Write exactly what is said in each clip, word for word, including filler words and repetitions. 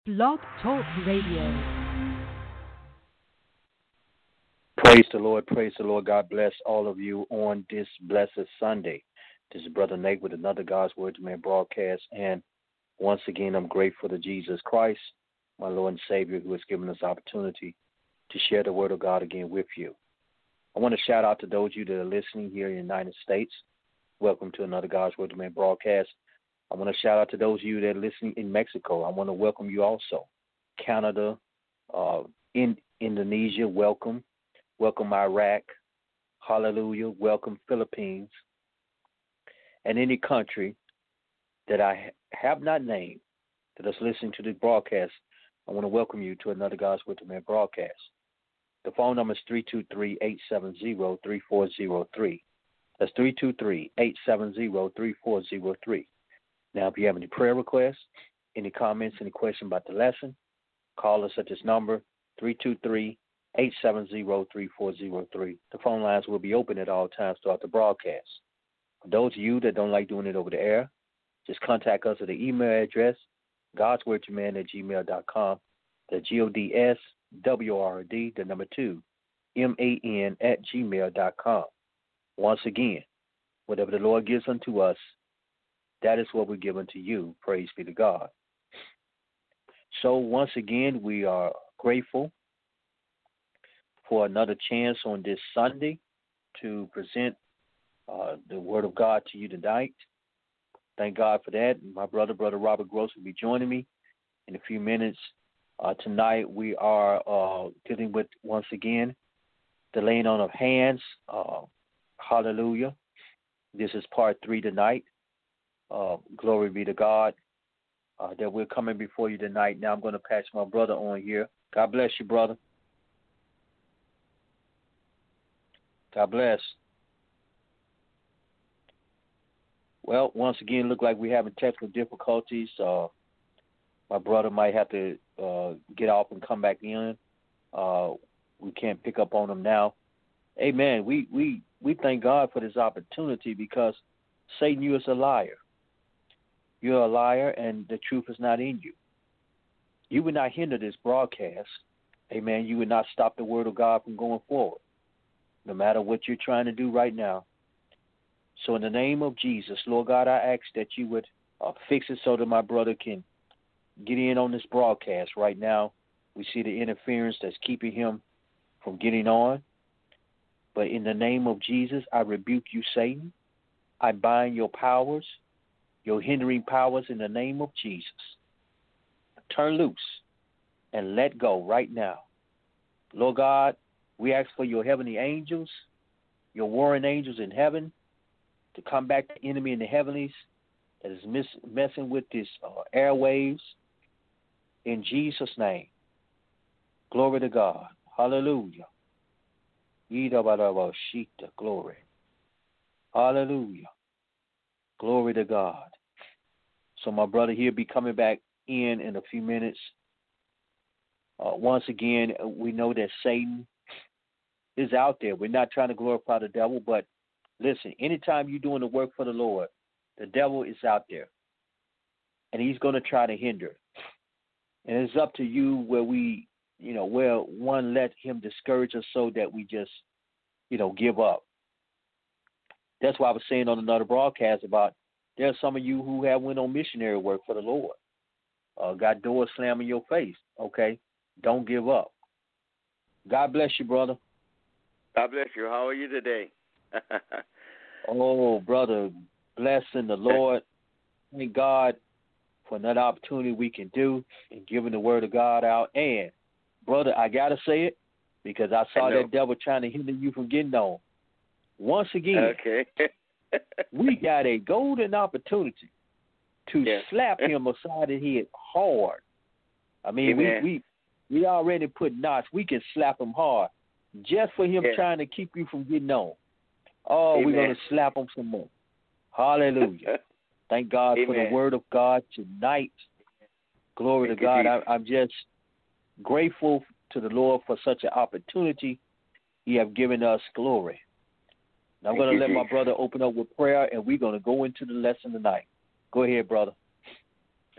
Blog Talk Radio. Praise the Lord, praise the Lord. God bless all of you on this blessed Sunday. This is Brother Nate with another God's Word to Man broadcast. And once again, I'm grateful to Jesus Christ, my Lord and Savior, who has given us opportunity to share the Word of God again with you. I want to shout out to those of you that are listening here in the United States. Welcome to another God's Word to Man broadcast. I want to shout out to those of you that are listening in Mexico. I want to welcome you also. Canada, uh, in Indonesia, welcome. Welcome Iraq. Hallelujah. Welcome Philippines. And any country that I have not named that is listening to this broadcast, I want to welcome you to another God's Word to Man broadcast. The phone number is three two three, eight seven zero, three four zero three. That's three two three, eight seven zero, three four zero three. Now, if you have any prayer requests, any comments, any questions about the lesson, call us at this number, three two three, eight seven zero, three four zero three. The phone lines will be open at all times throughout the broadcast. For those of you that don't like doing it over the air, just contact us at the email address, godswordtoman at gmail dot com. The G O D S W R D, the number two, M A N at gmail dot com. Once again, whatever the Lord gives unto us, that is what we give unto you. Praise be to God. So once again, we are grateful for another chance on this Sunday to present uh, the Word of God to you tonight. Thank God for that. My brother, Brother Robert Gross, will be joining me in a few minutes. Uh, tonight we are uh, dealing with, once again, the laying on of hands. Uh, hallelujah. This is part three tonight. Uh, glory be to God uh, that we're coming before you tonight. Now I'm going to pass my brother on here. God bless you, brother. God bless. Well, once again, look like we're having technical difficulties. Uh, my brother might have to uh, get off and come back in. Uh, we can't pick up on him now. Amen. We, we, we thank God for this opportunity because Satan, you is a liar. You're a liar, and the truth is not in you. You would not hinder this broadcast. Amen. You would not stop the Word of God from going forward, no matter what you're trying to do right now. So in the name of Jesus, Lord God, I ask that you would uh, fix it so that my brother can get in on this broadcast right now. We see the interference that's keeping him from getting on. But in the name of Jesus, I rebuke you, Satan. I bind your powers, your hindering powers in the name of Jesus. Turn loose and let go right now. Lord God, we ask for your heavenly angels, your warring angels in heaven, to come back to the enemy in the heavenlies that is miss, messing with this uh, airwaves. In Jesus' name, glory to God. Hallelujah. Glory. Hallelujah. Glory to God. So my brother here be coming back in in a few minutes. Uh, once again, we know that Satan is out there. We're not trying to glorify the devil, but listen, anytime you're doing the work for the Lord, the devil is out there, and he's going to try to hinder. And it's up to you where we, you know, where one let him discourage us so that we just, you know, give up. That's why I was saying on another broadcast about there are some of you who have went on missionary work for the Lord. Uh, got doors slammed in your face. Okay, don't give up. God bless you, brother. God bless you. How are you today? Oh, brother, blessing the Lord. Thank God for another opportunity we can do and giving the word of God out. And, brother, I got to say it because I saw that devil trying to hinder you from getting on. Once again, okay. we got a golden opportunity to yes. slap him aside the head hard. I mean, we, we we already put knots. We can slap him hard just for him yes. trying to keep you from getting on. Oh, Amen. we're going to slap him some more. Hallelujah. Thank God Amen. for the word of God tonight. Glory Thank to God. I, I'm just grateful to the Lord for such an opportunity He have given us. Glory. Now I'm going to let you, my brother open up with prayer, and we're going to go into the lesson tonight. Go ahead, brother.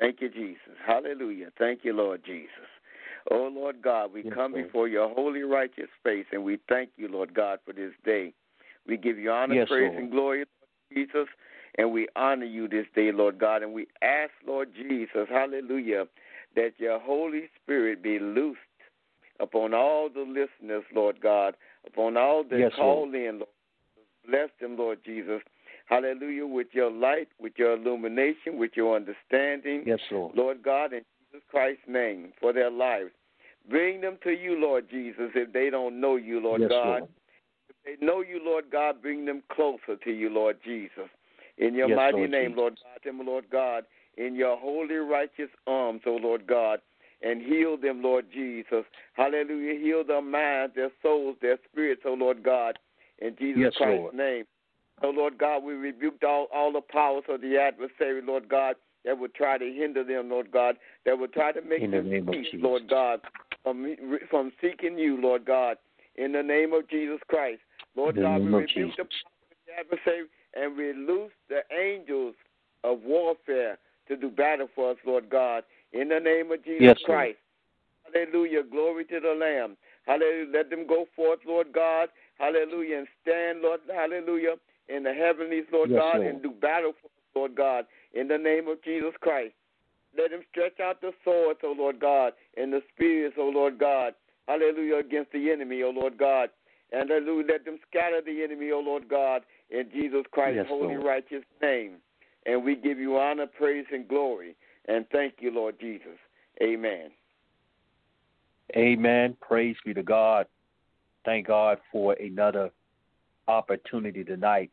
Thank you, Jesus. Hallelujah. Thank you, Lord Jesus. Oh, Lord God, we Yes, come Lord. before your holy, righteous face, and we thank you, Lord God, for this day. We give you honor, Yes, praise, Lord. and glory, Lord Jesus, and we honor you this day, Lord God, and we ask, Lord Jesus, hallelujah, that your Holy Spirit be loosed upon all the listeners, Lord God, upon all that Yes, call Lord. in, Lord. Bless them, Lord Jesus. Hallelujah, with your light, with your illumination, with your understanding. Yes, Lord. Lord God, in Jesus Christ's name, for their lives. Bring them to you, Lord Jesus, if they don't know you, Lord Yes, God. Lord. If they know you, Lord God, bring them closer to you, Lord Jesus. In your Yes, mighty Lord name, Jesus. Lord God, them, Lord God, in your holy, righteous arms, O Lord God, and heal them, Lord Jesus. Hallelujah. Heal their minds, their souls, their spirits, O Lord God, in Jesus Yes, Christ's Lord. name. So, Lord God, we rebuked all, all the powers of the adversary, Lord God, that would try to hinder them, Lord God, that would try to make In the them name of cease, Jesus. Lord God, from, from seeking you, Lord God, in the name of Jesus Christ. Lord In the God, we name of rebuke Jesus. the powers of the adversary and we loose the angels of warfare to do battle for us, Lord God, in the name of Jesus Yes, Lord. Christ. Hallelujah. Glory to the Lamb. Hallelujah. Let them go forth, Lord God. Hallelujah. And stand, Lord, hallelujah, in the heavenlies, Lord Yes, God, Lord. and do battle for us, Lord God, in the name of Jesus Christ. Let them stretch out the swords, O Lord God, and the spears, O Lord God. Hallelujah, against the enemy, O Lord God. And hallelujah, let them scatter the enemy, O Lord God, in Jesus Christ's Yes, holy, Lord. righteous name. And we give you honor, praise, and glory. And thank you, Lord Jesus. Amen. Amen. Praise be to God. Thank God for another opportunity tonight.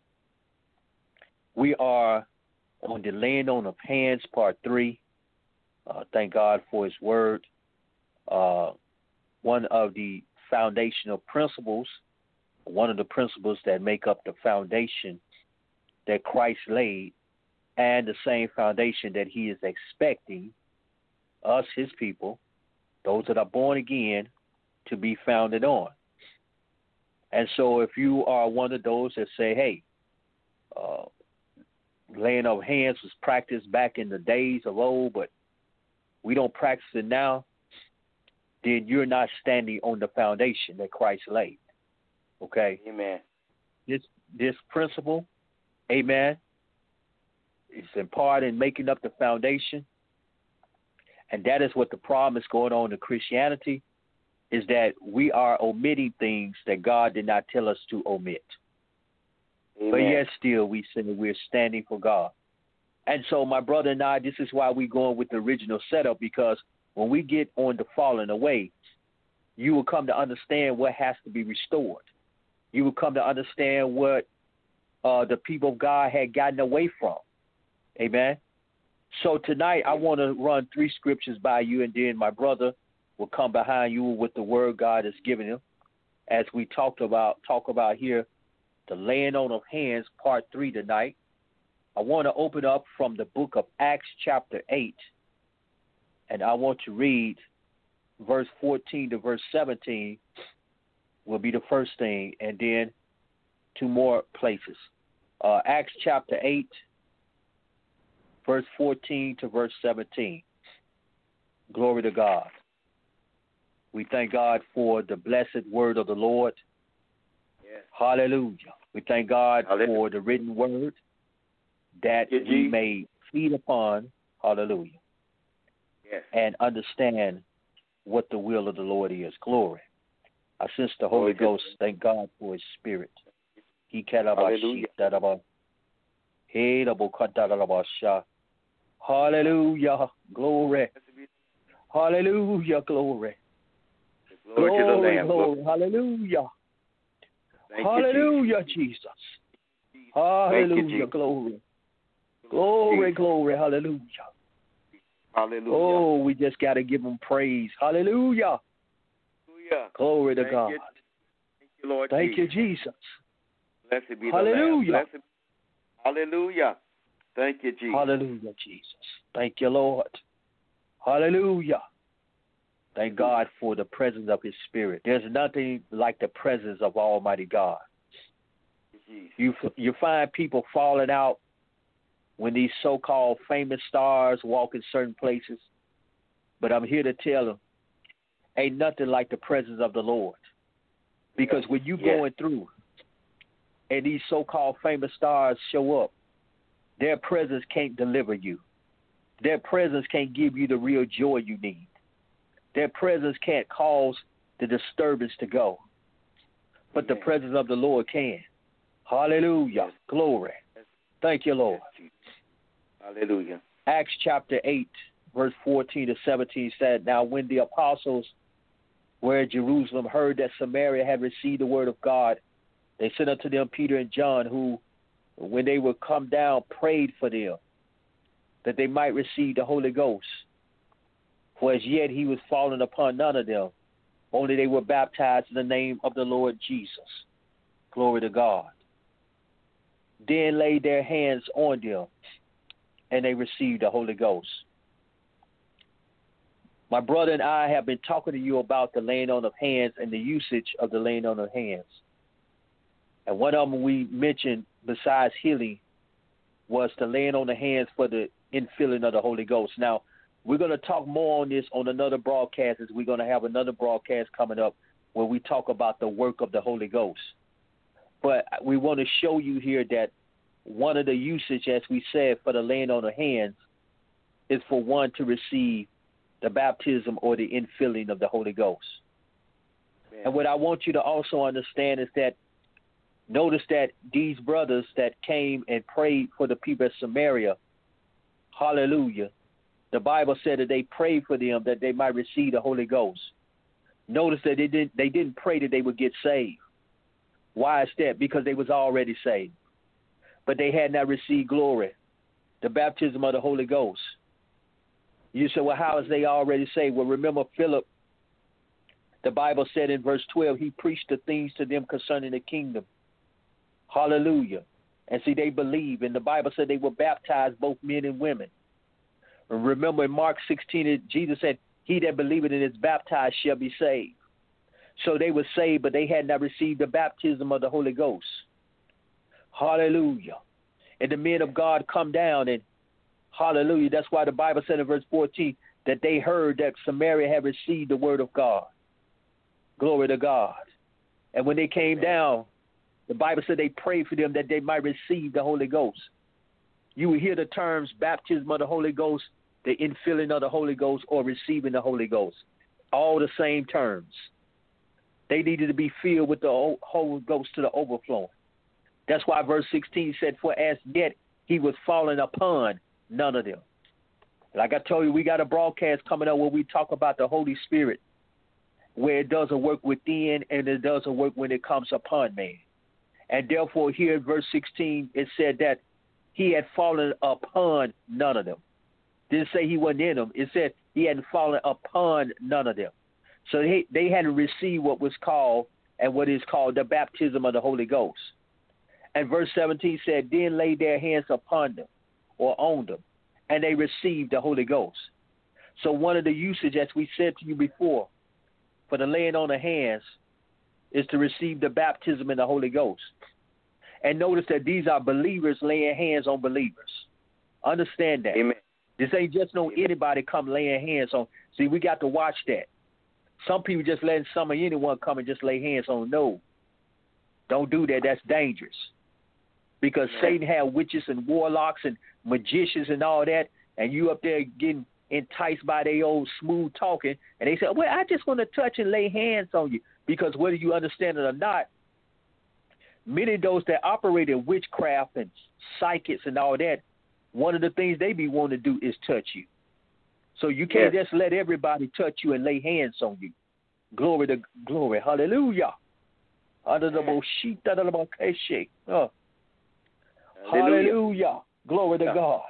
We are on the laying on of hands, part three. Uh, thank God for His word. Uh, one of the foundational principles, one of the principles that make up the foundation that Christ laid, and the same foundation that He is expecting us, His people, those that are born again, to be founded on. And so if you are one of those that say, hey, uh, laying of hands was practiced back in the days of old, but we don't practice it now, then you're not standing on the foundation that Christ laid. Okay? Amen. This this principle, amen, is in part in making up the foundation. And that is what the problem is going on in Christianity, is that we are omitting things that God did not tell us to omit. Amen. But yet still we say we're standing for God. And so, my brother and I, this is why we're going with the original setup, because when we get on the falling away, you will come to understand what has to be restored. You will come to understand what uh, the people of God had gotten away from. Amen? So tonight I want to run three scriptures by you, and then my brother will come behind you with the word God has given him. As we talked about, talk about here, the laying on of hands, part three tonight. I want to open up from the book of Acts chapter eight, and I want to read verse fourteen to verse seventeen will be the first thing, and then two more places. Uh, Acts chapter eight, verse fourteen to verse seventeen. Glory to God. We thank God for the blessed word of the Lord. Yes. Hallelujah. We thank God Hallelujah. for the written word that Thank you, we Jesus. may feed upon, hallelujah, Yes. and understand what the will of the Lord is. Glory. I sense the Glory Holy to Ghost. Thank God for His Spirit. He Hallelujah. Hallelujah. Glory. Hallelujah. Glory. Glory to the Glory, Lamb. glory. Hallelujah. Thank Hallelujah, Jesus. you, Jesus. Hallelujah. Thank you, Jesus. Glory. Glory, Jesus. glory. Hallelujah. Hallelujah. Oh, we just got to give Him praise. Hallelujah. Hallelujah. Glory to Thank God. you. Thank you, Lord Thank Jesus. you, Jesus. Blessed be the Hallelujah. Lamb. Blessed. Hallelujah. Thank you, Jesus. Hallelujah, Jesus. Thank you, Lord. Hallelujah. Thank God for the presence of His Spirit. There's nothing like the presence of Almighty God. Jesus. You you find people falling out when these so-called famous stars walk in certain places. But I'm here to tell them, ain't nothing like the presence of the Lord. Because when you're yeah. going through and these so-called famous stars show up, their presence can't deliver you. Their presence can't give you the real joy you need. Their presence can't cause the disturbance to go. But Amen. the presence of the Lord can. Hallelujah. Yes. Glory. Thank you, Lord. Yes, hallelujah. Acts chapter eight, verse fourteen to seventeen said, Now when the apostles were at Jerusalem heard that Samaria had received the word of God, they sent unto them Peter and John, who, when they would come down, prayed for them, that they might receive the Holy Ghost. For as yet he was fallen upon none of them, only they were baptized in the name of the Lord Jesus. Glory to God. Then laid their hands on them, and they received the Holy Ghost. My brother and I have been talking to you about the laying on of hands and the usage of the laying on of hands. And one of them we mentioned, besides healing, was the laying on the hands for the infilling of the Holy Ghost. Now, we're going to talk more on this on another broadcast, as we're going to have another broadcast coming up where we talk about the work of the Holy Ghost. But we want to show you here that one of the usage, as we said, for the laying on of hands is for one to receive the baptism or the infilling of the Holy Ghost. Man. And what I want you to also understand is that notice that these brothers that came and prayed for the people of Samaria, hallelujah, the Bible said that they prayed for them that they might receive the Holy Ghost. Notice that they didn't they didn't pray that they would get saved. Why is that? Because they was already saved. But they had not received glory, the baptism of the Holy Ghost. You say, well, how is they already saved? Well, remember Philip, the Bible said in verse twelve, he preached the things to them concerning the kingdom. Hallelujah. And see, they believe. And the Bible said they were baptized, both men and women. And remember in Mark sixteen, Jesus said, he that believeth and is baptized shall be saved. So they were saved, but they had not received the baptism of the Holy Ghost. Hallelujah. And the men of God come down and hallelujah. That's why the Bible said in verse fourteen that they heard that Samaria had received the word of God. Glory to God. And when they came down, the Bible said they prayed for them that they might receive the Holy Ghost. You will hear the terms baptism of the Holy Ghost, the infilling of the Holy Ghost, or receiving the Holy Ghost. All the same terms. They needed to be filled with the Holy Ghost to the overflowing. That's why verse sixteen said, for as yet he was fallen upon none of them. Like I told you, we got a broadcast coming up where we talk about the Holy Spirit, where it does a work within and it does a work when it comes upon man. And therefore here in verse sixteen, it said that he had fallen upon none of them. Didn't say he wasn't in them. It said he hadn't fallen upon none of them. So they, they hadn't received what was called and what is called the baptism of the Holy Ghost. And verse seventeen said, then laid their hands upon them or on them, and they received the Holy Ghost. So one of the usage, as we said to you before, for the laying on of hands is to receive the baptism in the Holy Ghost. And notice that these are believers laying hands on believers. Understand that. Amen. This ain't just no anybody come laying hands on. See, we got to watch that. Some people just letting some of anyone come and just lay hands on. No. Don't do that. That's dangerous. Because Amen. Satan had witches and warlocks and magicians and all that, and you up there getting enticed by their old smooth talking, and they say, well, I just want to touch and lay hands on you. Because whether you understand it or not, many of those that operate in witchcraft and psychics and all that, one of the things they be wanting to do is touch you. So you can't yes. just let everybody touch you and lay hands on you. Glory to glory. Hallelujah. Hallelujah. Hallelujah. Glory to God.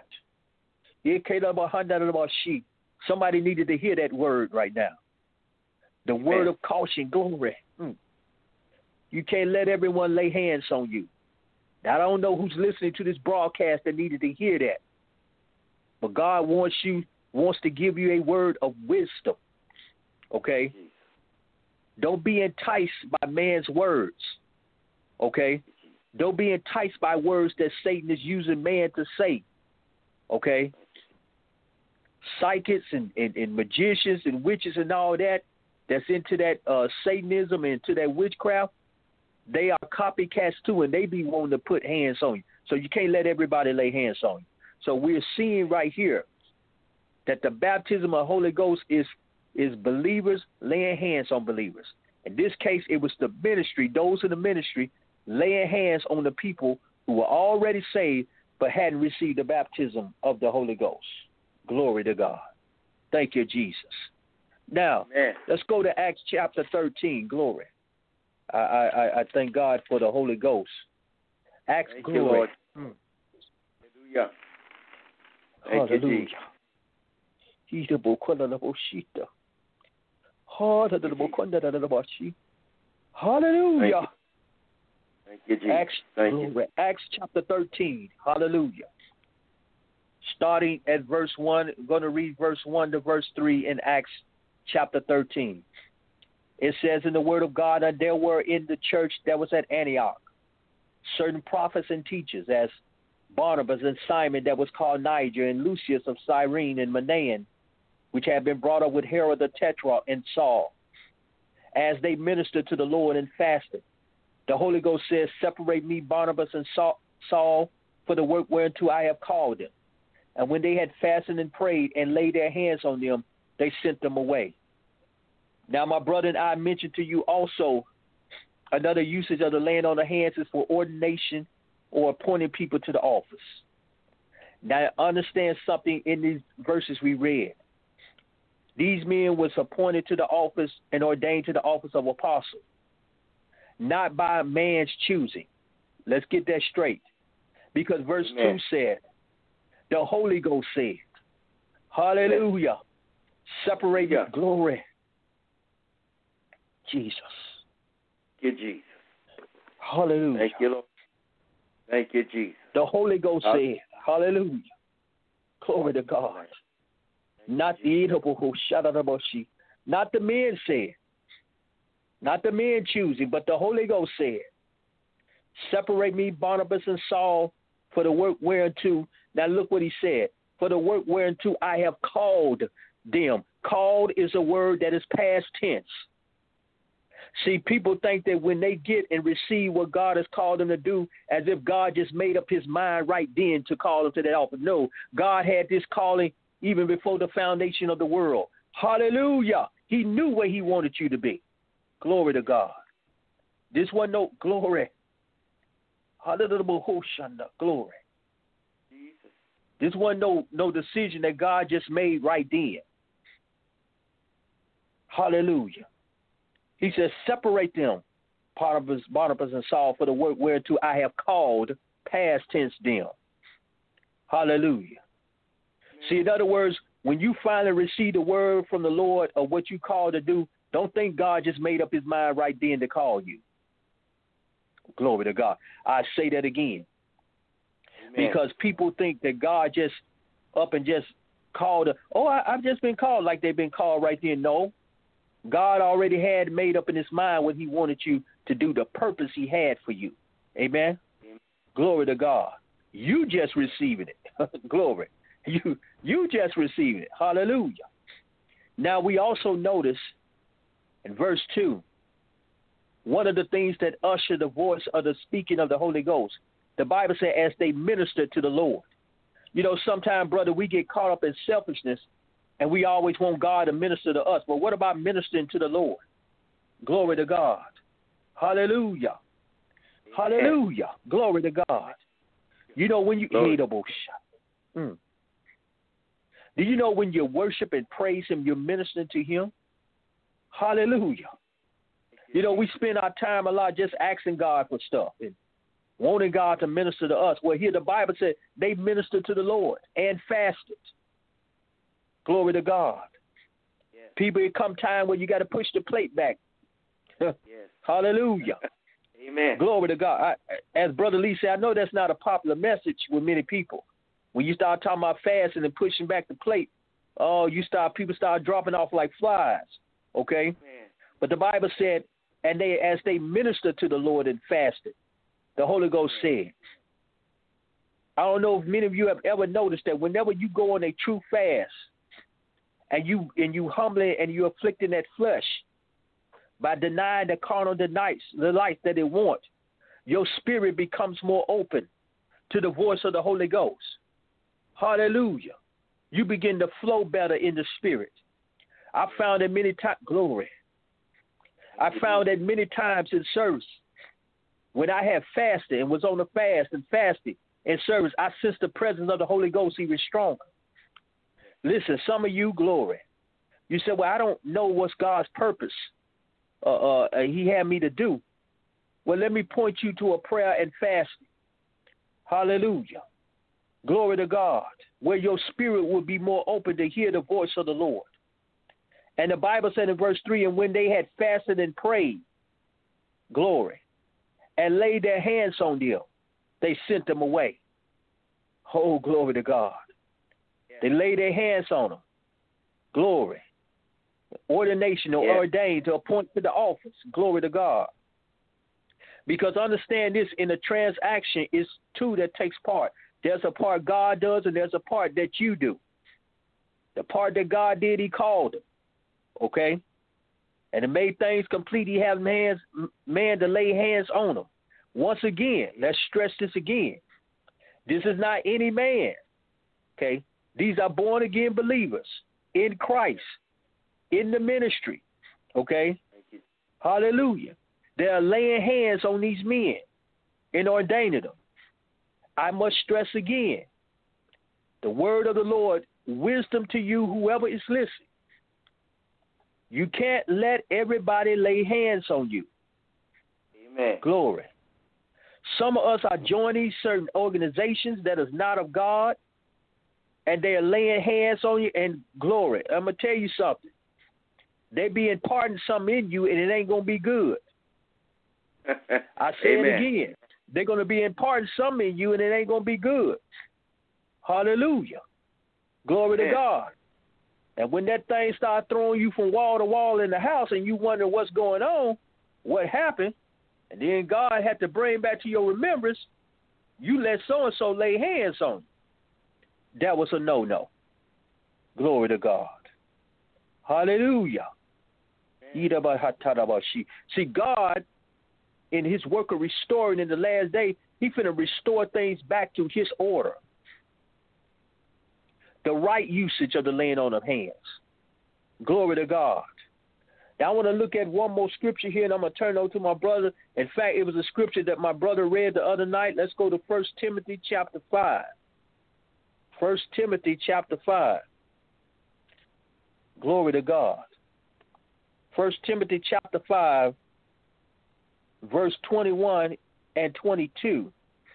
Somebody needed to hear that word right now. The Amen. word of caution, glory. Mm. You can't let everyone lay hands on you. Now, I don't know who's listening to this broadcast that needed to hear that. But God wants you, wants to give you a word of wisdom. Okay? Don't be enticed by man's words. Okay? Don't be enticed by words that Satan is using man to say. okay? Psychics and, and, and magicians and witches and all that that's into that uh, Satanism and into that witchcraft, they are copycats too, and they be wanting to put hands on you. So you can't let everybody lay hands on you. So we're seeing right here that the baptism of the Holy Ghost is is believers laying hands on believers. In this case, it was the ministry, those in the ministry, laying hands on the people who were already saved but hadn't received the baptism of the Holy Ghost. Glory to God. Thank you, Jesus. Now, Amen. Let's go to Acts chapter thirteen. Glory. I, I, I thank God for the Holy Ghost. Acts, thank glory. You, Lord. Mm. Hallelujah. Thank Hallelujah. You, Hallelujah. Thank you, Jesus. Acts, Thank glory. you. Acts chapter thirteen. Hallelujah. Starting at verse one, I'm going to read verse one to verse three in Acts chapter thirteen. It says in the word of God that there were in the church that was at Antioch certain prophets and teachers, as Barnabas and Simon that was called Niger, and Lucius of Cyrene, and Manaen, which had been brought up with Herod the Tetrarch, and Saul. As they ministered to the Lord and fasted, the Holy Ghost says, separate me, Barnabas and Saul, for the work whereunto I have called them. And when they had fasted and prayed and laid their hands on them, they sent them away. Now, my brother and I mentioned to you also another usage of the laying on the hands is for ordination or appointing people to the office. Now, understand something in these verses we read. These men was appointed to the office and ordained to the office of apostle, not by man's choosing. Let's get that straight. Because verse Amen. two said, the Holy Ghost said, hallelujah, separate yeah. glory. Jesus. Thank you, Jesus. Hallelujah. Thank you, Lord. Thank you, Jesus. The Holy Ghost I'll... said, hallelujah. Glory to God. Not the not the men said, not the men choosing, but the Holy Ghost said, separate me, Barnabas and Saul, for the work whereunto. Now look what he said. For the work whereunto I have called them. Called is a word that is past tense. See, people think that when they get and receive what God has called them to do, as if God just made up his mind right then to call them to that office. No, God had this calling even before the foundation of the world. Hallelujah. He knew where he wanted you to be. Glory to God. This wasn't no glory. Hallelujah. Glory. Jesus. This wasn't no, no decision that God just made right then. Hallelujah. He says, separate them, Barnabas, Barnabas and Saul, for the work whereto I have called, past tense them. Hallelujah. Amen. See, in other words, when you finally receive the word from the Lord of what you called to do, don't think God just made up his mind right then to call you. Glory to God. I say that again. Amen. Because people think that God just up and just called, a, oh, I, I've just been called like they've been called right then. No. God already had made up in his mind what he wanted you to do, the purpose he had for you. Amen? Amen. Glory to God. You just receiving it. Glory. You you just receiving it. Hallelujah. Now we also notice in verse two, one of the things that usher the voice of the speaking of the Holy Ghost, the Bible said as they ministered to the Lord. You know, sometimes, brother, we get caught up in selfishness and we always want God to minister to us. But what about ministering to the Lord? Glory to God. Hallelujah. Amen. Hallelujah. Glory to God. You know, when you mm. Do you know when you worship and praise him, you're ministering to him? Hallelujah. You know, we spend our time a lot just asking God for stuff and wanting God to minister to us. Well, here the Bible said they ministered to the Lord and fasted. Glory to God. Yes. People, it come time where you got to push the plate back. Yes. Hallelujah. Amen. Glory to God. I, as Brother Lee said, I know that's not a popular message with many people. When you start talking about fasting and pushing back the plate, oh, you start people start dropping off like flies. Okay? Amen. But the Bible said, and they as they ministered to the Lord and fasted, the Holy Ghost Amen. said, I don't know if many of you have ever noticed that whenever you go on a true fast and you and you humbly and you afflicting that flesh by denying the carnal delights, the life that it wants, your spirit becomes more open to the voice of the Holy Ghost. Hallelujah. You begin to flow better in the spirit. I found that many times, glory. I found that many times in service, when I had fasted and was on the fast and fasted in service, I sensed the presence of the Holy Ghost even stronger. Listen, some of you, glory. You said, well, I don't know what's God's purpose uh, uh, he had me to do. Well, let me point you to a prayer and fasting. Hallelujah. Glory to God, where your spirit will be more open to hear the voice of the Lord. And the Bible said in verse three, and when they had fasted and prayed, glory, and laid their hands on them, they sent them away. Oh, glory to God. Yeah. They laid their hands on them. Glory. Ordination or yeah. ordained to appoint to the office. Glory to God. Because understand this, in a transaction, is two that takes part. There's a part God does, and there's a part that you do. The part that God did, he called him. Okay? And it made things complete. He had hands, man to lay hands on them. Once again, let's stress this again. This is not any man. Okay? These are born-again believers in Christ, in the ministry. Okay? Hallelujah. They are laying hands on these men and ordaining them. I must stress again, the word of the Lord, wisdom to you, whoever is listening. You can't let everybody lay hands on you. Amen. Glory. Some of us are joining certain organizations that is not of God, and they are laying hands on you, and glory. I'm going to tell you something. They be imparting something in you, and it ain't going to be good. I say Amen. it again. They're going to be imparting something in you, and it ain't going to be good. Hallelujah. Glory Amen. To God. And when that thing starts throwing you from wall to wall in the house and you wonder what's going on, what happened, and then God had to bring back to your remembrance, you let so-and-so lay hands on you. That was a no-no. Glory to God. Hallelujah. Amen. See, God, in his work of restoring in the last day, he finna restore things back to his order. The right usage of the laying on of hands. Glory to God. Now I want to look at one more scripture here, and I'm going to turn it over to my brother. In fact, it was a scripture that my brother read the other night. Let's go to First Timothy chapter five. First Timothy chapter five. Glory to God. First Timothy chapter five, verse twenty-one and twenty-two.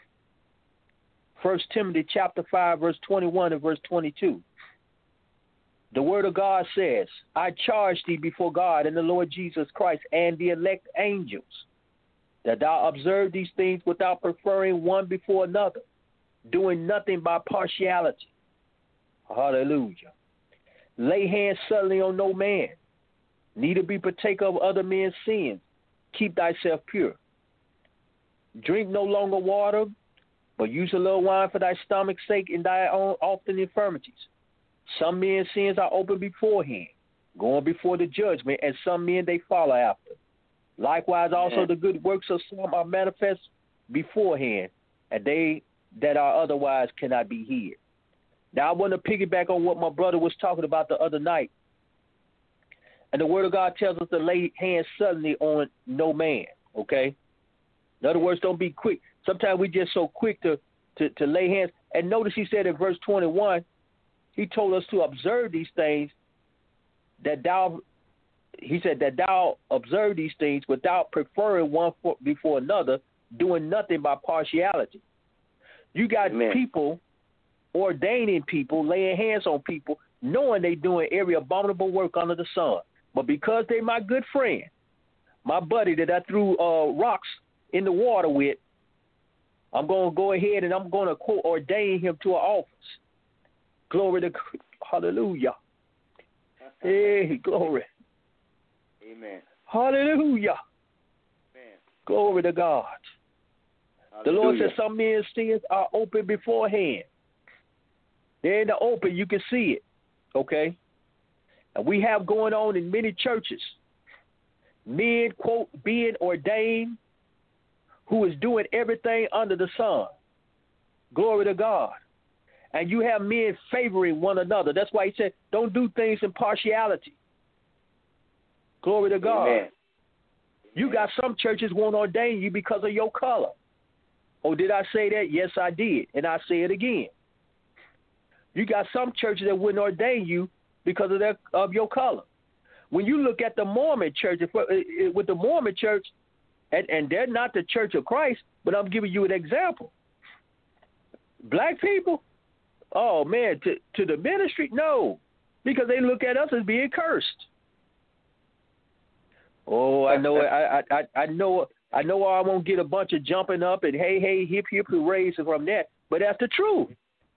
First Timothy chapter five, verse twenty-one and verse twenty-two. The word of God says, I charge thee before God and the Lord Jesus Christ and the elect angels, that thou observe these things without preferring one before another, doing nothing by partiality. Hallelujah. Lay hands suddenly on no man, neither be partaker of other men's sins. Keep thyself pure. Drink no longer water, but use a little wine for thy stomach's sake and thy own often infirmities. Some men's sins are open beforehand, going before the judgment, and some men they follow after. Likewise also yeah. the good works of some are manifest beforehand, and they that are otherwise cannot be hid. Now I want to piggyback on what my brother was talking about the other night. And the word of God tells us to lay hands suddenly on no man, okay? In other words, don't be quick. Sometimes we just so quick to, to, to lay hands. And notice he said in verse twenty-one, he told us to observe these things that thou, he said that thou observe these things without preferring one for, before another, doing nothing by partiality. You got Amen. People ordaining people, laying hands on people, knowing they doing every abominable work under the sun. But because they my good friend, my buddy that I threw uh, rocks in the water with, I'm going to go ahead and I'm going to quote, ordain him to an office. Glory to hallelujah. Hey, glory. Amen. Hallelujah. Amen. Glory to God. Hallelujah. The Lord said some men's sins are open beforehand. They're in the open. You can see it. Okay? And we have going on in many churches, men, quote, being ordained, who is doing everything under the sun. Glory to God. And you have men favoring one another. That's why he said, don't do things in partiality. Glory to God. Amen. You got some churches won't ordain you because of your color. Oh, did I say that? Yes, I did. And I say it again. You got some churches that wouldn't ordain you because of their of your color. When you look at the Mormon church, if, with the Mormon church, and, and they're not the Church of Christ, but I'm giving you an example. Black people, oh man, to, to the ministry, no, because they look at us as being cursed. Oh, I know, I, I, I know, I know. I won't get a bunch of jumping up and hey, hey, hip, hip, hooray from that, but that's the truth.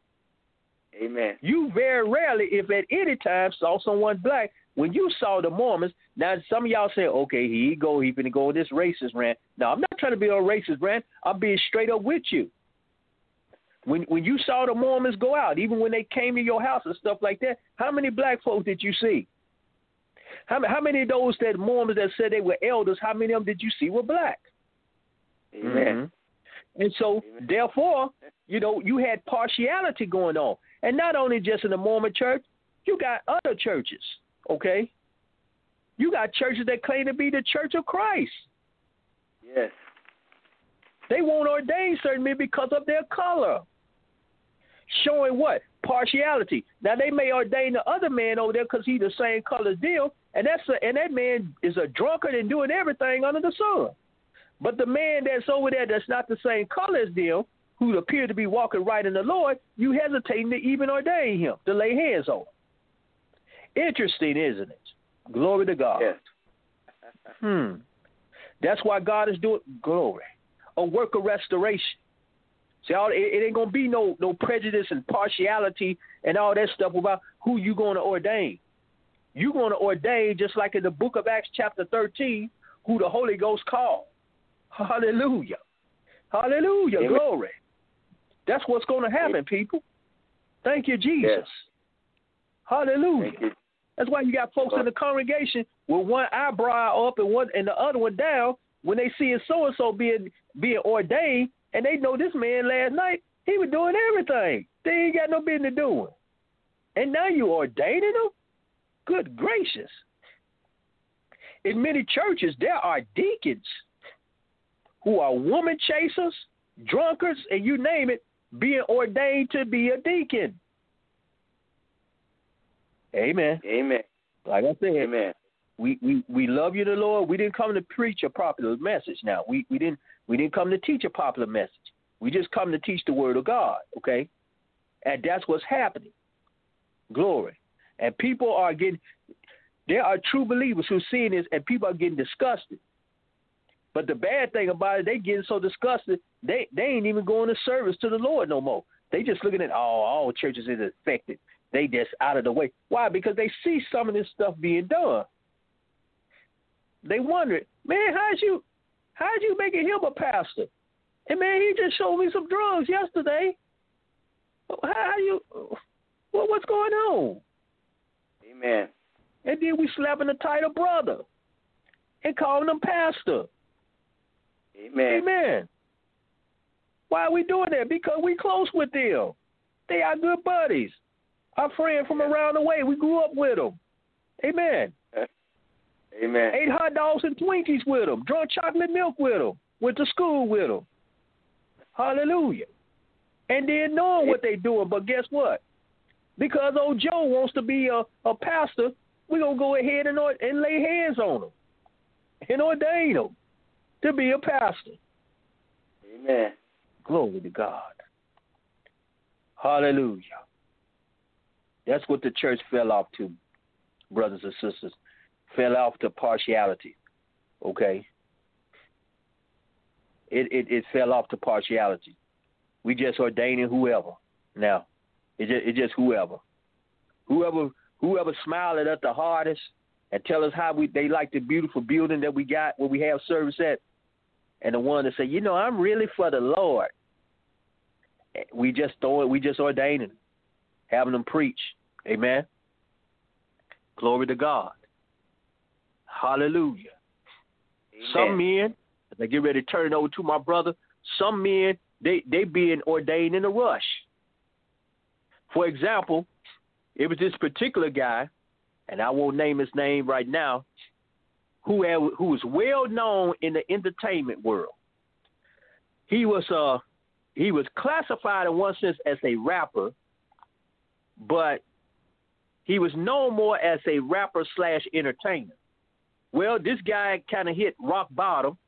Amen. You very rarely, if at any time, saw someone black. When you saw the Mormons, now some of y'all say, okay, here you go, he finna go on this racist rant. No, I'm not trying to be on a racist rant. I'm being straight up with you. When when you saw the Mormons go out, even when they came to your house and stuff like that, how many black folks did you see? How, how many of those that Mormons that said they were elders, how many of them did you see were black? Amen. Mm-hmm. And so, Amen. Therefore, you know, you had partiality going on. And not only just in the Mormon church, you got other churches, okay? You got churches that claim to be the Church of Christ. Yes. They won't ordain certain men because of their color. Showing what? Partiality. Now, they may ordain the other man over there because he's the same color as them, and that's a, and that man is a drunkard and doing everything under the sun. But the man that's over there that's not the same color as them, who appear to be walking right in the Lord, you hesitating to even ordain him, to lay hands on him. Interesting, isn't it? Glory to God. Yes. hmm. That's why God is doing, glory, a work of restoration. See, all, it, it ain't going to be no, no prejudice and partiality and all that stuff about who you going to ordain. You're going to ordain, just like in the book of Acts chapter thirteen, who the Holy Ghost called. Hallelujah. Hallelujah. Amen. Glory. That's what's going to happen, people. Thank you, Jesus. Yes. Hallelujah. Thank you. That's why you got folks in the congregation with one eyebrow up and one and the other one down when they see so and so being being ordained, and they know this man last night he was doing everything they ain't got no business doing, and now you ordaining them. Good gracious! In many churches, there are deacons who are woman chasers, drunkards, and you name it, being ordained to be a deacon. Amen. Amen. Like I said, Amen. We, we, we love you, the Lord. We didn't come to preach a popular message. Now we, we didn't we didn't come to teach a popular message. We just come to teach the word of God. Okay, and that's what's happening. Glory. And people are getting. There are true believers who are seeing this, and people are getting disgusted. But the bad thing about it, they getting so disgusted, they, they ain't even going to service to the Lord no more. They just looking at, oh, all churches is affected. They just out of the way. Why? Because they see some of this stuff being done. They wonder, man, how'd you, how'd you make him a pastor? And man, he just showed me some drugs yesterday. How, how you, well, what's going on? Amen. And then we slapping the title brother and calling him pastor. Amen. Amen. Why are we doing that? Because we close with them. They are good buddies. Our friend from around the way. We grew up with them. Amen. Amen. Ate hot dogs and Twinkies with them. Drunk chocolate milk with them. Went to school with them. Hallelujah. And then knowing what they're doing. But guess what? Because old Joe wants to be a, a pastor, we're going to go ahead and, and lay hands on him and ordain him to be a pastor. Amen. Glory to God. Hallelujah. That's what the church fell off to, brothers and sisters. Fell off to partiality. Okay? It it, it fell off to partiality. We just ordaining whoever. Now, it just, it just whoever. Whoever whoever smiled at us the hardest and tell us how we they like the beautiful building that we got where we have service at. and the one that say, you know, I'm really for the Lord. We just throw it. We just ordaining, having them preach. Amen. Glory to God. Hallelujah. Amen. Some men, as I get ready to turn it over to my brother, some men, they, they being ordained in a rush. For example, it was this particular guy, and I won't name his name right now, who had, who was well known in the entertainment world. He was uh he was classified in one sense as a rapper, but he was known more as a rapper slash entertainer. Well, this guy kind of hit rock bottom,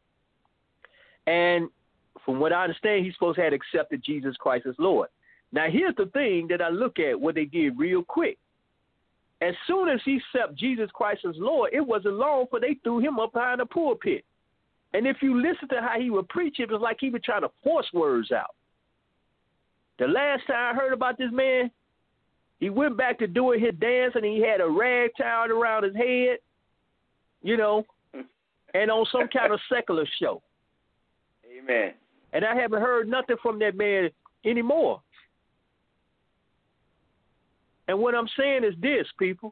and from what I understand, he's supposed to have accepted Jesus Christ as Lord. Now, here's the thing that I look at what they did real quick. As soon as he accepted Jesus Christ as Lord, it wasn't long for they threw him up behind the pulpit. And if you listen to how he would preach, it was like he was trying to force words out. The last time I heard about this man, he went back to doing his dance, and he had a rag tied around his head, you know, and on some kind of secular show. Amen. And I haven't heard nothing from that man anymore. And what I'm saying is this, people.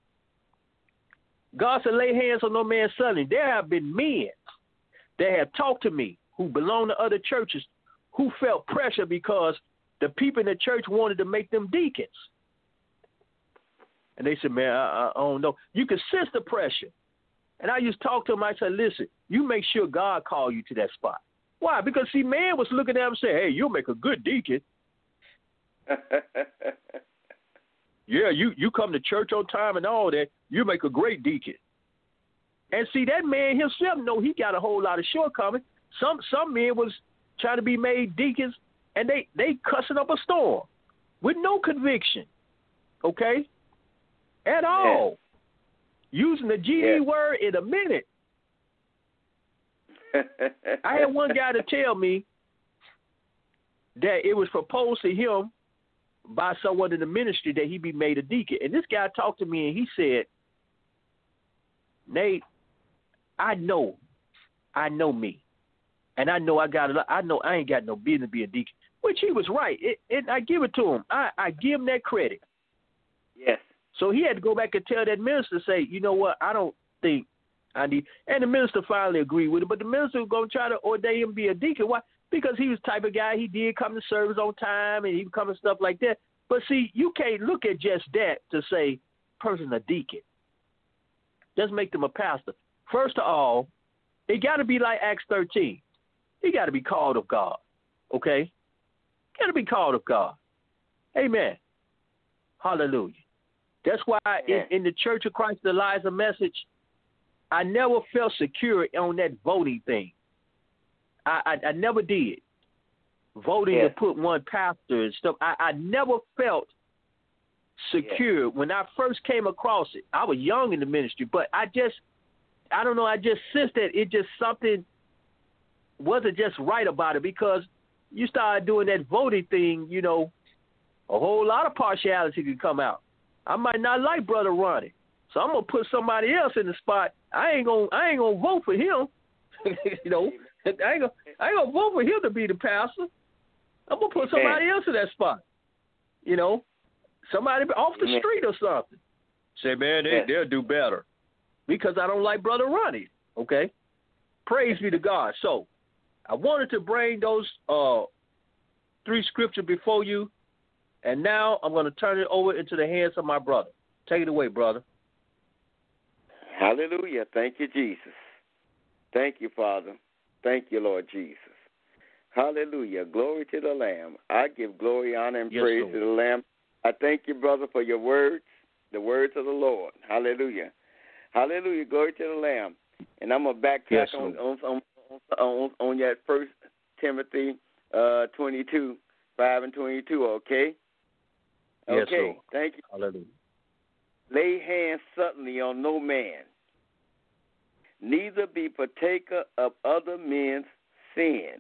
God said, lay hands on no man suddenly. There have been men that have talked to me who belong to other churches who felt pressure because the people in the church wanted to make them deacons. And they said, man, I, I don't know. You can sense the pressure. And I used to talk to them. I said, listen, you make sure God call you to that spot. Why? Because, see, man was looking at him and saying, hey, you'll make a good deacon. Yeah, you, you come to church on time and all that, you make a great deacon. And see, that man himself know he got a whole lot of shortcomings. Some some men was trying to be made deacons, and they, they cussing up a storm with no conviction, okay, at all. Yeah. Using the G D yeah. word in a minute. I had one guy to tell me that it was proposed to him by someone in the ministry that he be made a deacon. And this guy talked to me, and he said, Nate, I know, I know me. And I know I got it. I know I ain't got no business to be a deacon, which he was right. It, and I give it to him. I, I give him that credit. Yes. So he had to go back and tell that minister, say, you know what, I don't think I need. And the minister finally agreed with it, but the minister was going to try to ordain him to be a deacon. Why? Because he was the type of guy, he did come to service on time, and he would come and stuff like that. But see, you can't look at just that to say, person a deacon. Just make them a pastor. First of all, it got to be like Acts thirteen. He got to be called of God, okay? Got to be called of God. Amen. Hallelujah. That's why in, in the Church of Christ, the Lies of Message, I never felt secure on that voting thing. I, I, I never did. Voting yeah. to put one pastor and stuff. I, I never felt secure yeah. when I first came across it. I was young in the ministry, but I just, I don't know, I just sensed that it just something wasn't just right about it, because you started doing that voting thing, you know, a whole lot of partiality could come out. I might not like Brother Ronnie, so I'm gonna put somebody else in the spot. I ain't gonna, I ain't gonna vote for him. you know, I ain't gonna, I ain't gonna vote for him to be the pastor. I'm gonna put somebody else in that spot. You know, somebody off the street or something. Say, man, they, they'll do better, because I don't like Brother Ronnie. Okay, praise be to God. So I wanted to bring those uh, three scriptures before you, and now I'm going to turn it over into the hands of my brother. Take it away, brother. Hallelujah. Thank you, Jesus. Thank you, Father. Thank you, Lord Jesus. Hallelujah. Glory to the Lamb. I give glory, honor, and yes, praise Lord. to the Lamb. I thank you, brother, for your words, the words of the Lord. Hallelujah. Hallelujah. Glory to the Lamb. And I'm going to backtrack yes, on, on, on, on, on that First Timothy uh, twenty-two, five and twenty-two, okay? Yes, okay. Lord. Thank you. Hallelujah. Lay hands suddenly on no man, neither be partaker of other men's sins.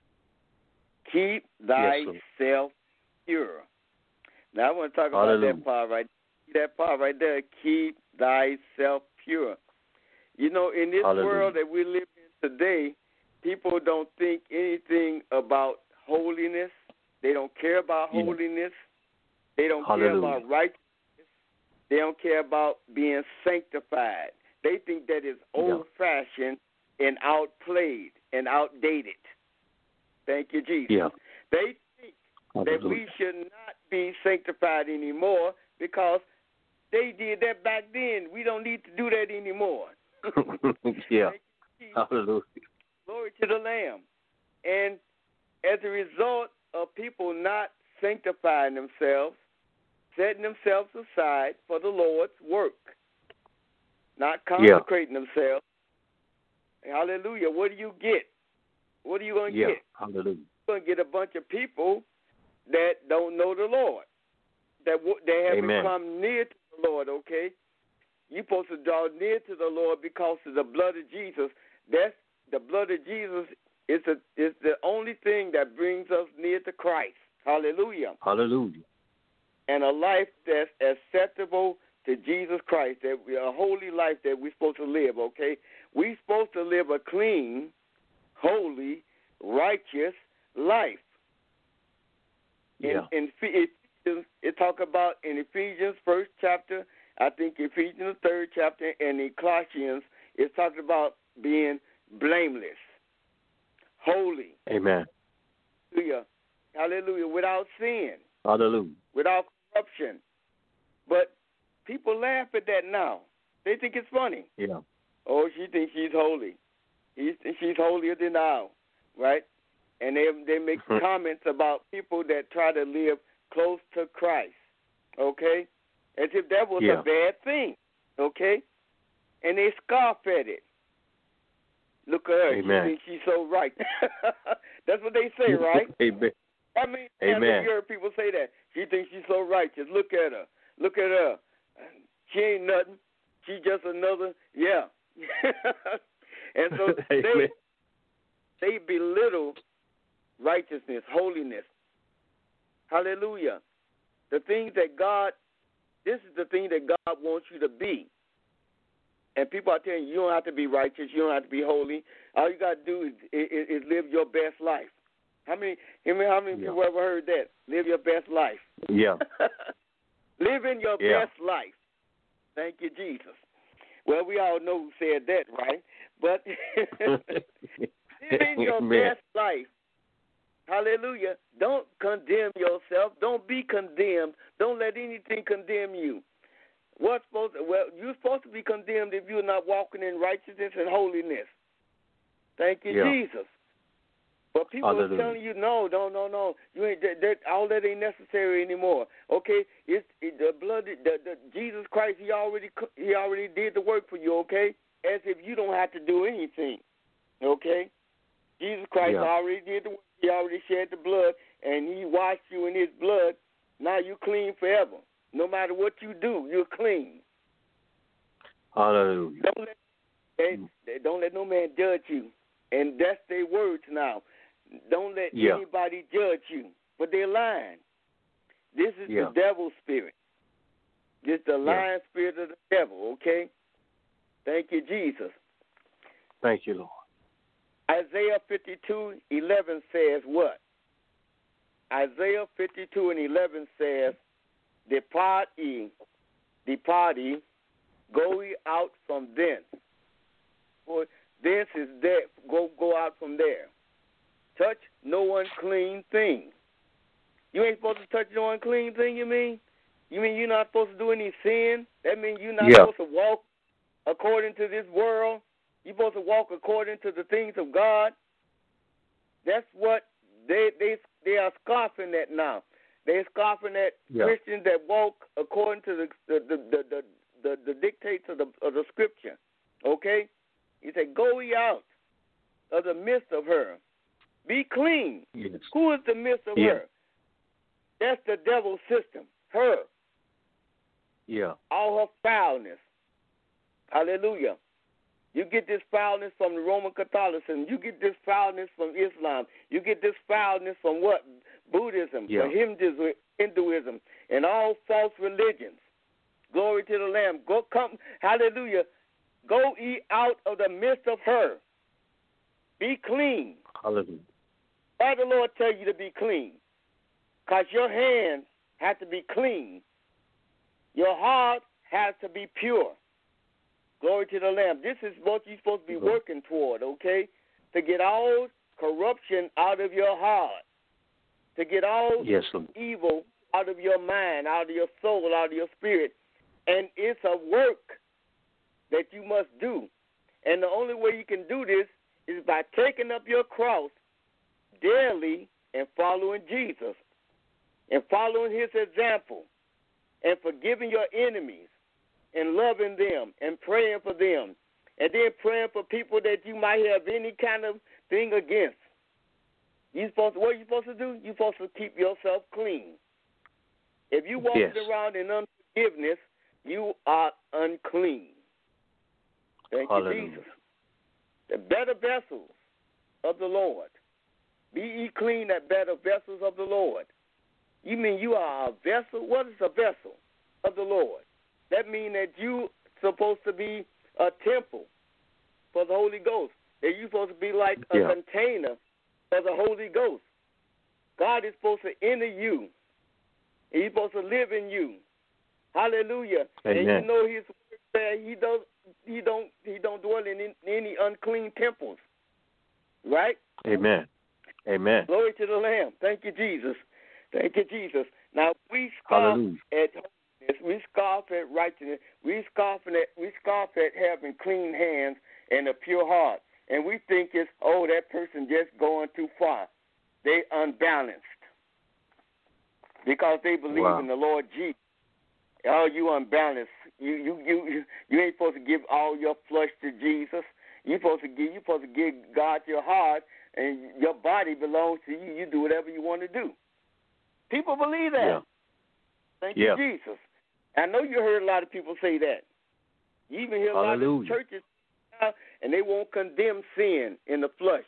Keep thyself yes, pure. Now I want to talk Hallelujah. about that part right that part right there. Keep thyself pure. You know, in this Hallelujah. world that we live in today, people don't think anything about holiness. They don't care about Yeah. holiness. They don't Hallelujah. care about righteousness. They don't care about being sanctified. They think that is old-fashioned and outplayed and outdated. Thank you, Jesus. Yeah. They think that Hallelujah. we should not be sanctified anymore because they did that back then. We don't need to do that anymore. Yeah. Thank you, Jesus. Hallelujah. Glory to the Lamb. And as a result of people not sanctifying themselves, setting themselves aside for the Lord's work, not consecrating yeah. themselves, hallelujah, what do you get? What are you going to yeah. get? Hallelujah. You're going to get a bunch of people that don't know the Lord, that they haven't Amen. come near to the Lord, okay? You're supposed to draw near to the Lord because of the blood of Jesus. That's the blood of Jesus is a, is the only thing that brings us near to Christ. Hallelujah. Hallelujah. And a life that's acceptable to Jesus Christ, that we, a holy life that we're supposed to live, okay? We're supposed to live a clean, holy, righteous life. Yeah. In, in Ephesians, it talk about in Ephesians first chapter, I think Ephesians third chapter, and in Colossians, it's talking about being blameless, holy. Amen. Hallelujah. Hallelujah. Without sin. Hallelujah. Without corruption. But people laugh at that now. They think it's funny. Yeah. Oh, she thinks she's holy. He's, she's holier than thou, right? And they they make comments about people that try to live close to Christ, okay? As if that was yeah. a bad thing, okay? And they scoff at it. Look at her. Amen. She thinks she's so right. That's what they say, right? Amen. I mean, Amen. you heard people say that. She thinks she's so righteous. Look at her. Look at her. She ain't nothing. She's just another, yeah. And so they, they belittle righteousness, holiness. Hallelujah. The things that God, this is the thing that God wants you to be. And people are telling you, you don't have to be righteous. You don't have to be holy. All you got to do is, is, is live your best life. How many, how many yeah. people ever heard that? Live your best life. Yeah. Live in your yeah. best life. Thank you, Jesus. Well, we all know who said that, right? But live in your Amen. best life. Hallelujah. Don't condemn yourself. Don't be condemned. Don't let anything condemn you. What's supposed to, well, you're supposed to be condemned if you're not walking in righteousness and holiness. Thank you, yeah. Jesus. But people Hallelujah. are telling you, no, no, no, no. You ain't that, that, all that ain't necessary anymore. Okay, it's it, the blood, the, the Jesus Christ. He already he already did the work for you. Okay, as if you don't have to do anything. Okay, Jesus Christ yeah. already did the work. He already shed the blood, and He washed you in His blood. Now you clean forever. No matter what you do, you're clean. Hallelujah. Don't let they, they don't let no man judge you, and that's their words now. Don't let yeah. anybody judge you, but they're lying. This is yeah. the devil's spirit. This is the lying yeah. spirit of the devil, okay? Thank you, Jesus. Thank you, Lord. Isaiah fifty-two eleven says what? Isaiah fifty-two and eleven says, Depart ye, depart ye, go ye out from thence. For thence is there, go, go out from there. Touch no unclean thing. You ain't supposed to touch no unclean thing, you mean? You mean you're not supposed to do any sin? That means you're not yeah. supposed to walk according to this world? You're supposed to walk according to the things of God? That's what they they they are scoffing at now. They're scoffing at yeah. Christians that walk according to the the the, the, the, the, the dictates of the, of the Scripture. Okay? He said, go ye out of the midst of her. Be clean. Yes. Who is the midst of yeah. her? That's the devil's system. Her. Yeah. All her foulness. Hallelujah. You get this foulness from the Roman Catholicism. You get this foulness from Islam. You get this foulness from what? Buddhism, yeah. from Hinduism, Hinduism, and all false religions. Glory to the Lamb. Go come, hallelujah. Go ye out of the midst of her. Be clean. Hallelujah. Why the Lord tell you to be clean? Because your hands have to be clean. Your heart has to be pure. Glory to the Lamb. This is what you're supposed to be working toward, okay? To get all corruption out of your heart. To get all yes, evil out of your mind, out of your soul, out of your spirit. And it's a work that you must do. And the only way you can do this is by taking up your cross daily and following Jesus and following his example and forgiving your enemies and loving them and praying for them and then praying for people that you might have any kind of thing against. You supposed to, what are you supposed to do? You're supposed to keep yourself clean. If you walk yes. around in unforgiveness, you are unclean. Thank Hallelujah. you, Jesus. The better vessels of the Lord. Be ye clean at better vessels of the Lord. You mean you are a vessel? What is a vessel of the Lord? That means that you supposed to be a temple for the Holy Ghost. That you're supposed to be like a yeah. container for the Holy Ghost. God is supposed to enter you. He's supposed to live in you. Hallelujah. Amen. And you know his word said he does he don't he don't dwell in any unclean temples. Right? Amen. Amen. Glory to the Lamb. Thank you, Jesus. Thank you, Jesus. Now we scoff Hallelujah. at holiness. We scoff at righteousness. We scoff at we scoff at having clean hands and a pure heart. And we think it's, oh, that person just going too far. They unbalanced because they believe wow. in the Lord Jesus. Oh, you unbalanced. You you you you ain't supposed to give all your flesh to Jesus. You're supposed to give you supposed to give God your heart, and your body belongs to you. You do whatever you want to do. People believe that. Yeah. Thank yeah. you, Jesus. I know you heard a lot of people say that. You even hear a Hallelujah. lot of churches now, and they won't condemn sin in the flesh.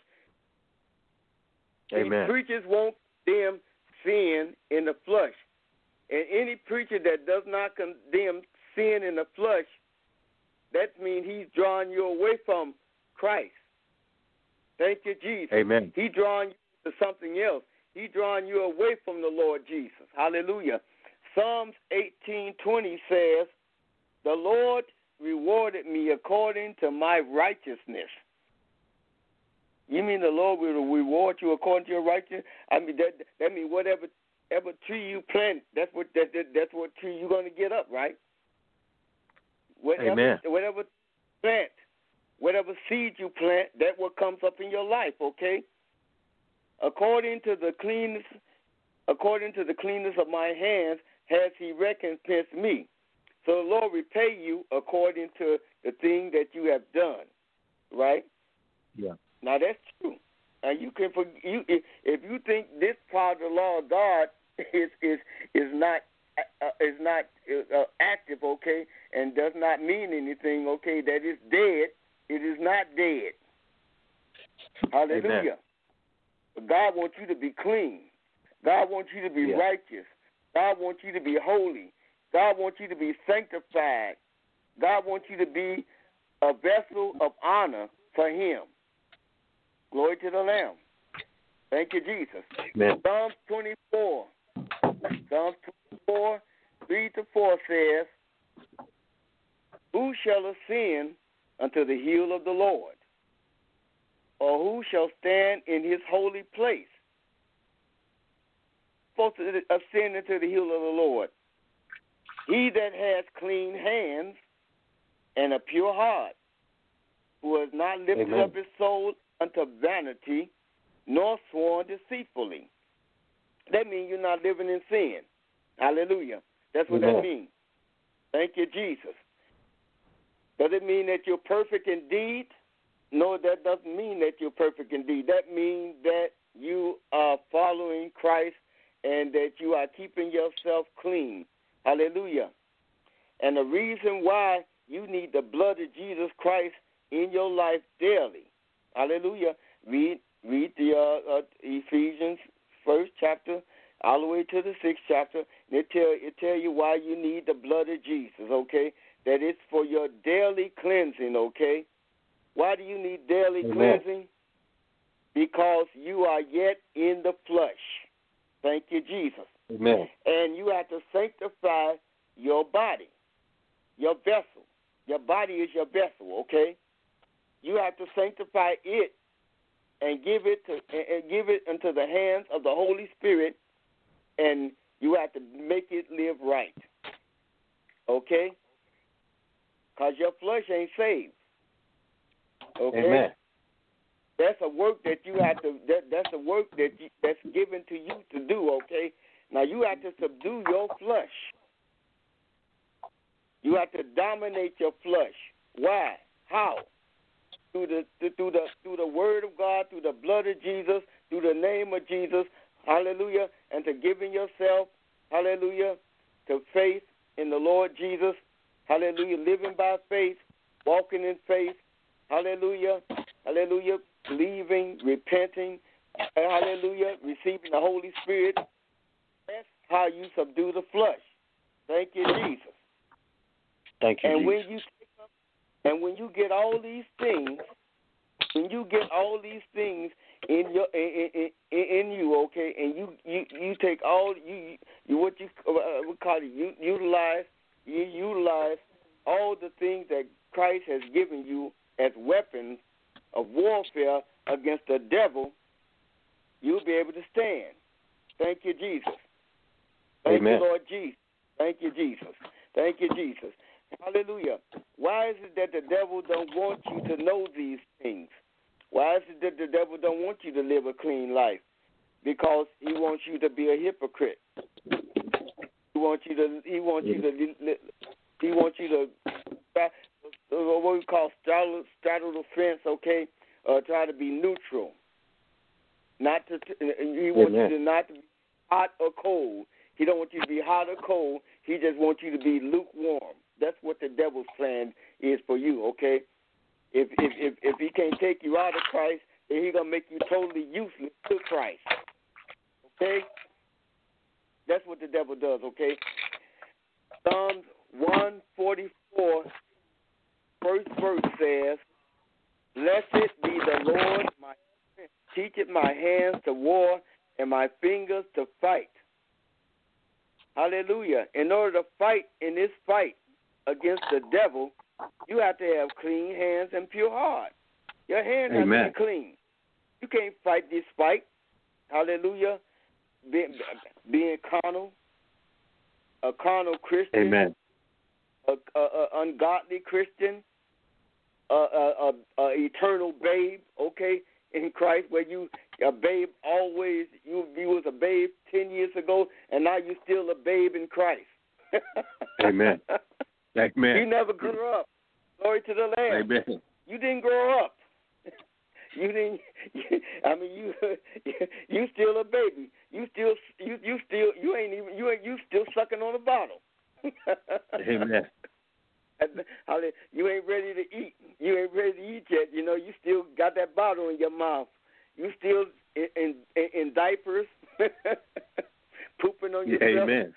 Amen. These preachers won't condemn sin in the flesh. And any preacher that does not condemn sin in the flesh, that means he's drawing you away from Christ. Thank you, Jesus. Amen. He's drawing you to something else. He's drawing you away from the Lord Jesus. Hallelujah. Psalms eighteen twenty says, the Lord rewarded me according to my righteousness. You mean the Lord will reward you according to your righteousness? I mean, that that means whatever Whatever tree you plant, that's what that, that that's what tree you're going to get up, right? Whatever, Amen. Whatever plant, whatever seed you plant, that what comes up in your life. Okay. According to the cleanness, according to the cleanness of my hands, has He recompensed me. So the Lord repay you according to the thing that you have done, right? Yeah. Now that's true. Now you can you if, if you think this part of the law of God is is is not uh, is not uh, active, okay, and does not mean anything, okay, that is dead, it is not dead. Hallelujah. Amen. But God wants you to be clean. God wants you to be yeah. righteous. God wants you to be holy. God wants you to be sanctified. God wants you to be a vessel of honor for Him. Glory to the Lamb. Thank you, Jesus. Amen. Psalms twenty-four. Psalms twenty-four, three to four says, who shall ascend unto the hill of the Lord? Or who shall stand in His holy place? Supposed to ascend into the hill of the Lord. He that has clean hands and a pure heart, who has not lifted Amen. up his soul unto vanity, nor sworn deceitfully. That means you're not living in sin. Hallelujah. That's what Amen. that means. Thank you, Jesus. Does it mean that you're perfect indeed? No, that doesn't mean that you're perfect indeed. That means that you are following Christ and that you are keeping yourself clean. Hallelujah. And the reason why you need the blood of Jesus Christ in your life daily. Hallelujah. Read read the uh, uh, Ephesians first chapter all the way to the sixth chapter. And it tell it tell you why you need the blood of Jesus. Okay, that it's for your daily cleansing. Okay, why do you need daily Amen. cleansing? because you are yet in the flesh. Thank you, Jesus. Amen. And you have to sanctify your body, your vessel. Your body is your vessel, okay? You have to sanctify it and give it to and give it into the hands of the Holy Spirit, and you have to make it live right, okay? Because your flesh ain't saved, okay? Amen. That's a work that you have to. That, that's a work that you, that's given to you to do, okay? Now you have to subdue your flesh. You have to dominate your flesh. Why? How? Through the through the through the word of God, through the blood of Jesus, through the name of Jesus, hallelujah, and to giving yourself, hallelujah, to faith in the Lord Jesus, hallelujah, living by faith, walking in faith, hallelujah, hallelujah, believing, repenting, hallelujah, receiving the Holy Spirit. That's how you subdue the flesh. Thank you, Jesus. Thank you, and Jesus. when you and when you get all these things, when you get all these things in your in, in, in you, okay, and you, you, you take all you you what you uh, we call it you utilize you utilize all the things that Christ has given you as weapons of warfare against the devil, you'll be able to stand. Thank you, Jesus. Thank Amen. you, Lord Jesus. Thank you, Jesus. Thank you, Jesus. Hallelujah. Why is it that the devil don't want you to know these things? Why is it that the devil don't want you to live a clean life? Because he wants you to be a hypocrite. He wants you to. He wants you to. He wants you to. What we call straddle, straddle the fence, okay? Uh, try to be neutral. Not to. He wants Amen. you to not to be hot or cold. He don't want you to be hot or cold. He just wants you to be lukewarm. That's what the devil's plan is for you, okay? If if if, if he can't take you out of Christ, then he's gonna make you totally useless to Christ. Okay? That's what the devil does, okay? Psalms one forty-four, first verse says, "Blessed be the Lord, my strength. Teacheth my hands to war and my fingers to fight." Hallelujah. In order to fight in this fight against the devil, you have to have clean hands and pure heart. Your hands have to be clean. You can't fight this fight. Hallelujah. Being, being carnal, a carnal Christian, Amen. a, a, a ungodly Christian, a, a, a, a eternal babe, okay, in Christ, where you a babe always, you you was a babe ten years ago, and now you're still a babe in Christ. Amen. Amen. You never grew up. Glory to the Lamb. Amen. You didn't grow up. You didn't. I mean, you you still a baby. You still you you still you ain't even you ain't you still sucking on a bottle. Amen. You ain't ready to eat. You ain't ready to eat yet. You know, you still got that bottle in your mouth. You still in in, in diapers, pooping on yourself. Amen.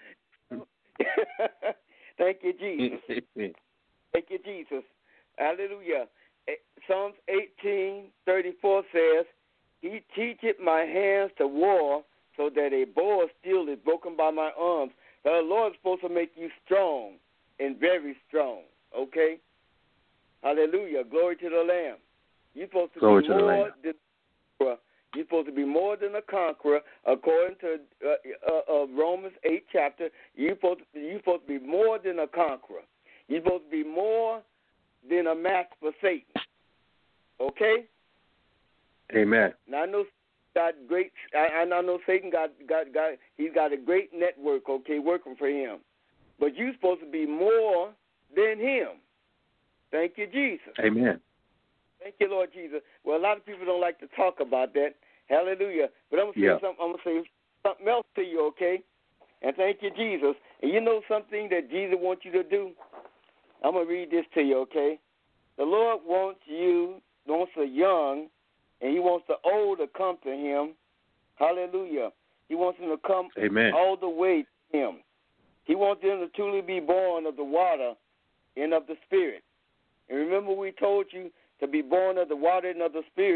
Thank you, Jesus. Thank you, Jesus. Hallelujah. Psalms eighteen thirty-four says, "He teacheth my hands to war, so that a bow of steel is broken by my arms." The Lord is supposed to make you strong and very strong. Okay? Hallelujah. Glory to the Lamb. You're supposed to Glory be to the more Lamb. than a conqueror. You're supposed to be more than a conqueror, according to uh, uh, uh, Romans eight chapter. You're supposed to, you're supposed to be more than a conqueror. You're supposed to be more than a match for Satan. Okay? Amen. Now I know got great. I, I know Satan got got got. He's got a great network. Okay, working for him. But you're supposed to be more than him. Thank you, Jesus. Amen. Thank you, Lord Jesus. Well, a lot of people don't like to talk about that. Hallelujah. But I'm gonna say Yeah. something. I'm gonna say something else to you, okay? And thank you, Jesus. And you know something that Jesus wants you to do? I'm gonna read this to you, okay? The Lord wants you, wants the young, and He wants the old to come to Him. Hallelujah. He wants them to come Amen. all the way to Him. He wants them to truly be born of the water and of the Spirit. And remember, we told you to be born of the water and of the Spirit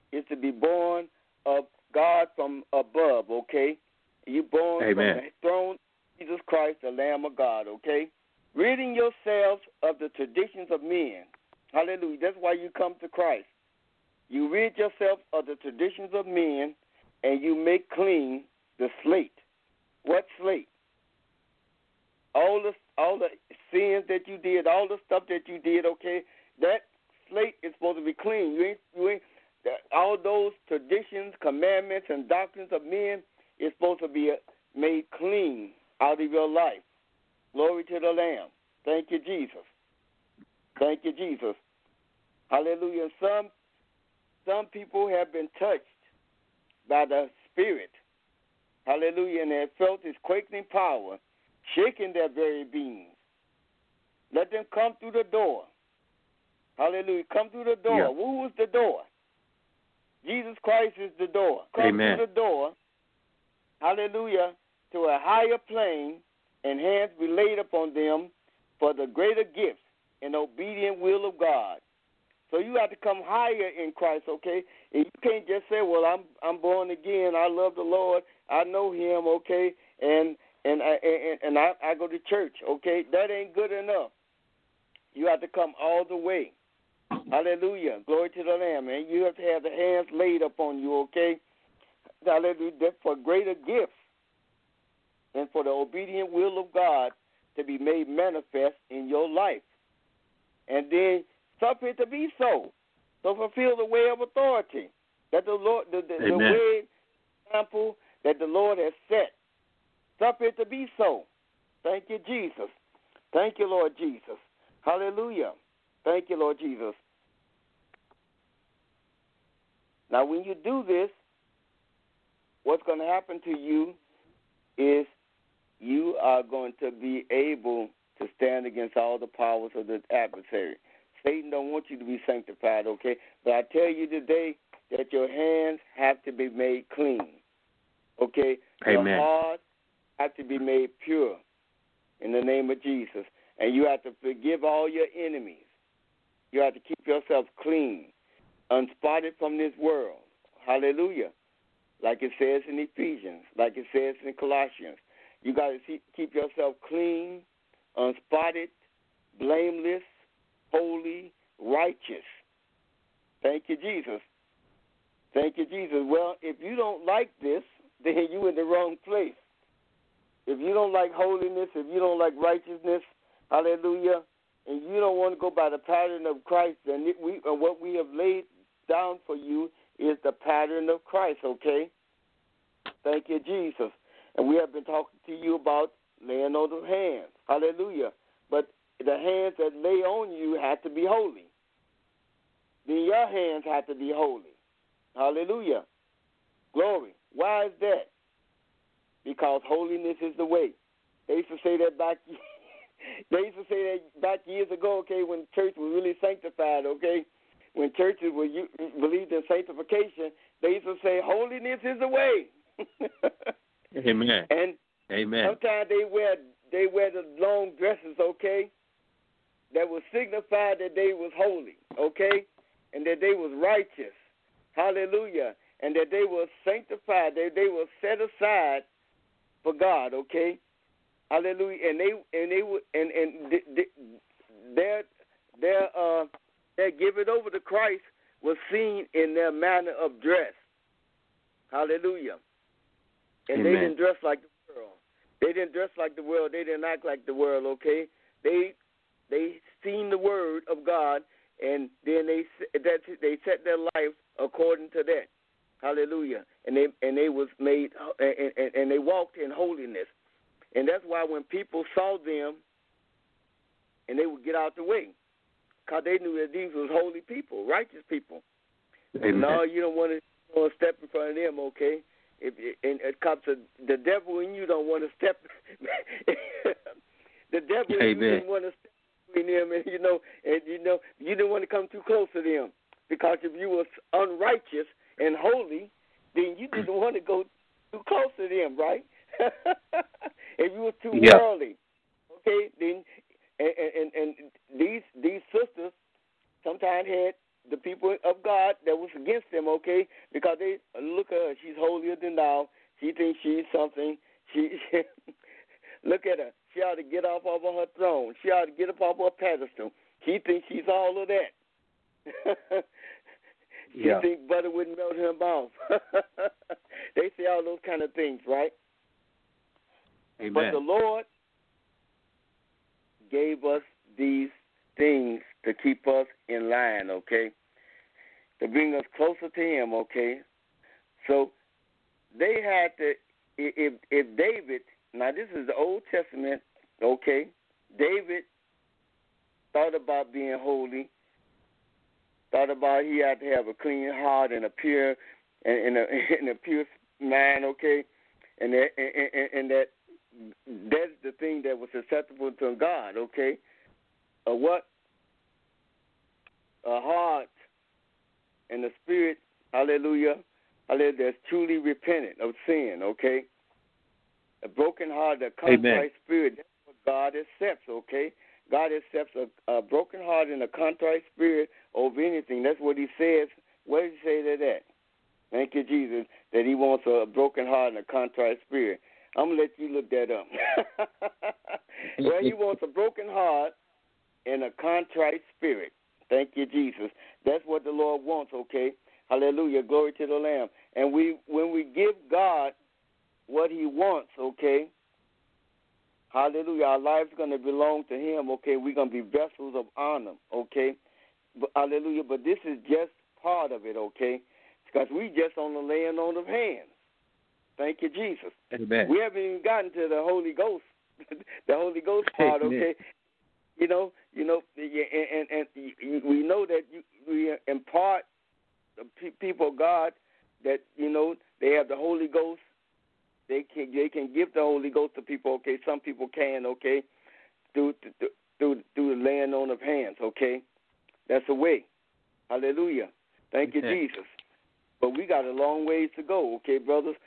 is to be born of God from above, okay? You're born Amen. from the throne of Jesus Christ, the Lamb of God, okay? Ridding yourselves of the traditions of men. Hallelujah. That's why you come to Christ. You rid yourself of the traditions of men, and you make clean the slate. What slate? All the all the sins that you did, all the stuff that you did, okay? That slate is supposed to be clean. You ain't you ain't all those traditions, commandments, and doctrines of men is supposed to be made clean out of your life. Glory to the Lamb. Thank you, Jesus. Thank you, Jesus. Hallelujah. Some some people have been touched by the Spirit. Hallelujah. And they have felt His quaking power, shaking their very beings. Let them come through the door. Hallelujah. Come through the door. Yeah. Who is the door? Jesus Christ is the door. Come Amen. through the door. Hallelujah. To a higher plane, and hands be laid upon them for the greater gifts and obedient will of God. So you have to come higher in Christ, okay? And you can't just say, well, I'm I'm born again. I love the Lord. I know Him, okay? And and I, and, and I, I go to church, okay? That ain't good enough. You have to come all the way. Hallelujah. Glory to the Lamb. And you have to have the hands laid upon you, okay? Hallelujah. For greater gifts and for the obedient will of God to be made manifest in your life. And then suffer it to be so. So fulfill the way of authority that the Lord, the, the, the way example that the Lord has set. Suffer it to be so. Thank you, Jesus. Thank you, Lord Jesus. Hallelujah. Thank you, Lord Jesus. Now, when you do this, what's going to happen to you is you are going to be able to stand against all the powers of the adversary. Satan don't want you to be sanctified, okay? But I tell you today that your hands have to be made clean, okay? Amen. Your heart have to be made pure in the name of Jesus. And you have to forgive all your enemies. You have to keep yourself clean, unspotted from this world. Hallelujah. Like it says in Ephesians, like it says in Colossians. You got to see, keep yourself clean, unspotted, blameless, holy, righteous. Thank you, Jesus. Thank you, Jesus. Well, if you don't like this, then you're in the wrong place. If you don't like holiness, if you don't like righteousness, hallelujah, and you don't want to go by the pattern of Christ, then it, we, uh, what we have laid down for you is the pattern of Christ, okay? Thank you, Jesus. And we have been talking to you about laying on the hands. Hallelujah. But the hands that lay on you have to be holy. Then your hands have to be holy. Hallelujah. Glory. Why is that? Because holiness is the way. They used to say that back they used to say that back years ago, okay, when church was really sanctified, okay? When churches were believed in sanctification, they used to say holiness is the way. Amen. And Amen. sometimes they wear they wear the long dresses, okay, that would signify that they was holy, okay, and that they was righteous. Hallelujah. And that they were sanctified, that they were set aside for God, okay. Hallelujah. And they and they would and and their their uh their give it over to Christ was seen in their manner of dress. Hallelujah. And Amen. they didn't dress like the world. They didn't dress like the world. They didn't act like the world, okay? They they seen the word of God, and then they that they set their life according to that. Hallelujah. And they and they was made and, and, and they walked in holiness. And that's why when people saw them, and they would get out the way, because they knew that these was holy people, righteous people. Amen. No, you don't want to, you don't want to step in front of them, okay? If and it comes to the devil in you don't want to step. The devil in you didn't want to step between them, and you know, and you know, you didn't want to come too close to them, because if you was unrighteous and holy, then you didn't want to go too close to them, right? If you was too yeah. worldly, okay, then and, and and these these sisters sometimes had the people of God that was against them, okay, because they look at her, she's holier than thou. She thinks she's something. She, she look at her. She ought to get off of her throne. She ought to get up off her pedestal. She thinks she's all of that. She yeah. thinks butter wouldn't melt her mouth. They say all those kind of things, right? Amen. But the Lord gave us these things to keep us in line, okay? To bring us closer to Him, okay? So they had to, if, if David, now this is the Old Testament, okay? David thought about being holy, thought about he had to have a clean heart and a pure, and, and, a, and a pure mind, okay? And that, and, and that that's the thing that was acceptable to God, okay? Uh, what? A heart and the spirit, hallelujah, hallelujah, that's truly repentant of sin, okay? A broken heart, a contrite Amen. spirit, that's what God accepts, okay? God accepts a, a broken heart and a contrite spirit over anything. That's what He says. Where does He say that at? Thank you, Jesus, that He wants a broken heart and a contrite spirit. I'm going to let you look that up. Well, He wants a broken heart and a contrite spirit. Thank you, Jesus. That's what the Lord wants, okay? Hallelujah. Glory to the Lamb. And we, when we give God what He wants, okay, hallelujah, our lives are going to belong to Him, okay? We're going to be vessels of honor, okay? But, hallelujah. But this is just part of it, okay? Because we just on the laying on of hands. Thank you, Jesus. Amen. We haven't even gotten to the Holy Ghost, the Holy Ghost part, Amen. okay? You know, you know, and, and, and we know that you, we impart the people of God that, you know, they have the Holy Ghost. They can they can give the Holy Ghost to people, okay? Some people can, okay, through through through, through the laying on of hands, okay? That's a way. Hallelujah. Thank Amen. you, Jesus. But we got a long ways to go, okay, brothers?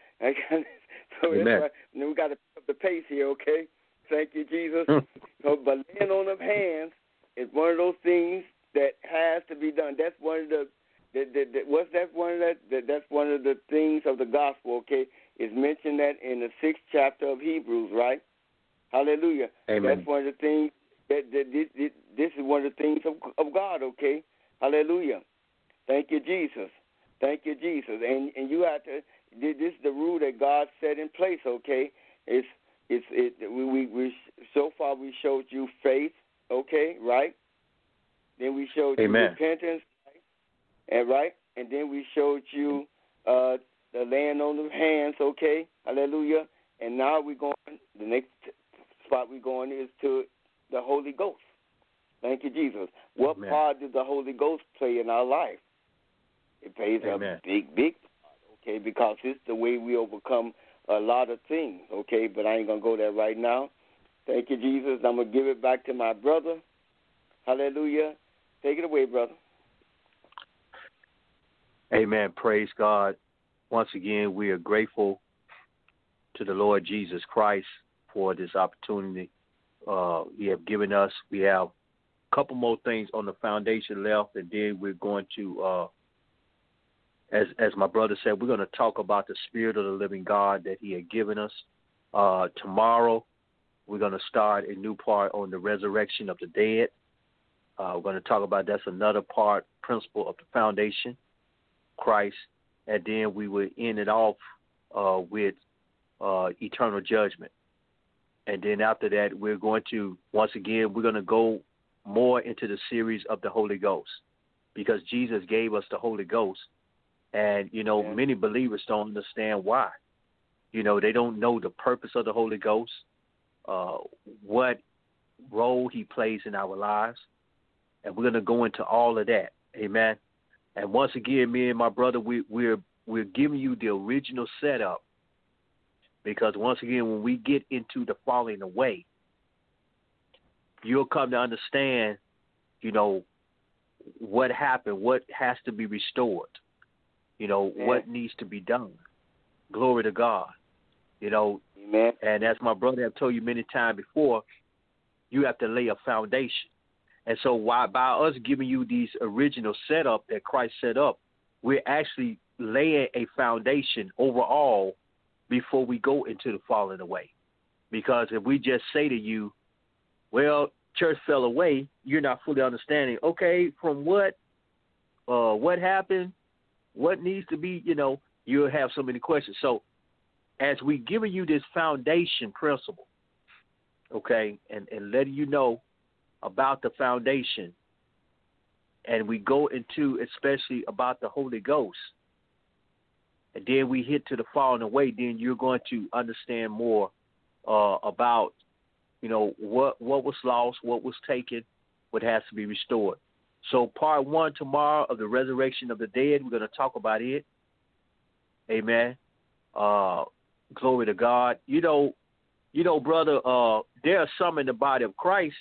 So Amen. that's why we got to pick up the pace here, okay? Thank you, Jesus. So, but laying on of hands is one of those things that has to be done. That's one of the, the, the, the what's that one of that, that? That's one of the things of the gospel, okay? Is mentioned that in the sixth chapter of Hebrews, right? Hallelujah. Amen. That's one of the things that, that this, this is one of the things of, of God, okay? Hallelujah. Thank you, Jesus. Thank you, Jesus. And and you have to. This is the rule that God set in place. Okay, it's it's it. We we, we so far we showed you faith. Okay, right? Then we showed Amen. you repentance, right? And right, and then we showed you uh, the laying on of hands. Okay, hallelujah. And now we're going. The next spot we're going is to the Holy Ghost. Thank you, Jesus. What Amen. part did the Holy Ghost play in our life? It plays Amen. a big, big part, okay, because it's the way we overcome a lot of things, okay, but I ain't going to go there right now. Thank you, Jesus. I'm going to give it back to my brother. Hallelujah. Take it away, brother. Amen. Praise God. Once again, we are grateful to the Lord Jesus Christ for this opportunity uh, He have given us. We have a couple more things on the foundation left, and then we're going to uh, As as my brother said, we're going to talk about the Spirit of the living God that He had given us. Uh, tomorrow, we're going to start a new part on the resurrection of the dead. Uh, we're going to talk about that's another part, principle of the foundation, Christ. And then we will end it off uh, with uh, eternal judgment. And then after that, we're going to, once again, we're going to go more into the series of the Holy Ghost, because Jesus gave us the Holy Ghost. And, you know, Yeah. many believers don't understand why. You know, they don't know the purpose of the Holy Ghost, uh, what role He plays in our lives. And we're going to go into all of that. Amen. And once again, me and my brother, we, we're we're giving you the original setup, because once again, when we get into the falling away, you'll come to understand, you know, what happened, what has to be restored. You know, Amen. what needs to be done. Glory to God. You know, Amen. and as my brother have told you many times before, you have to lay a foundation. And so why, by us giving you these original setup that Christ set up, we're actually laying a foundation overall before we go into the falling away. Because if we just say to you, well, church fell away, you're not fully understanding, okay, from what, uh, what happened, what needs to be, you know, you'll have so many questions. So as we giving you this foundation principle, okay, and, and letting you know about the foundation, and we go into especially about the Holy Ghost, and then we hit to the falling away, then you're going to understand more uh, about, you know, what what was lost, what was taken, what has to be restored. So part one tomorrow of the resurrection of the dead, we're going to talk about it. Amen. Uh, glory to God. You know, you know, brother, uh, there are some in the body of Christ,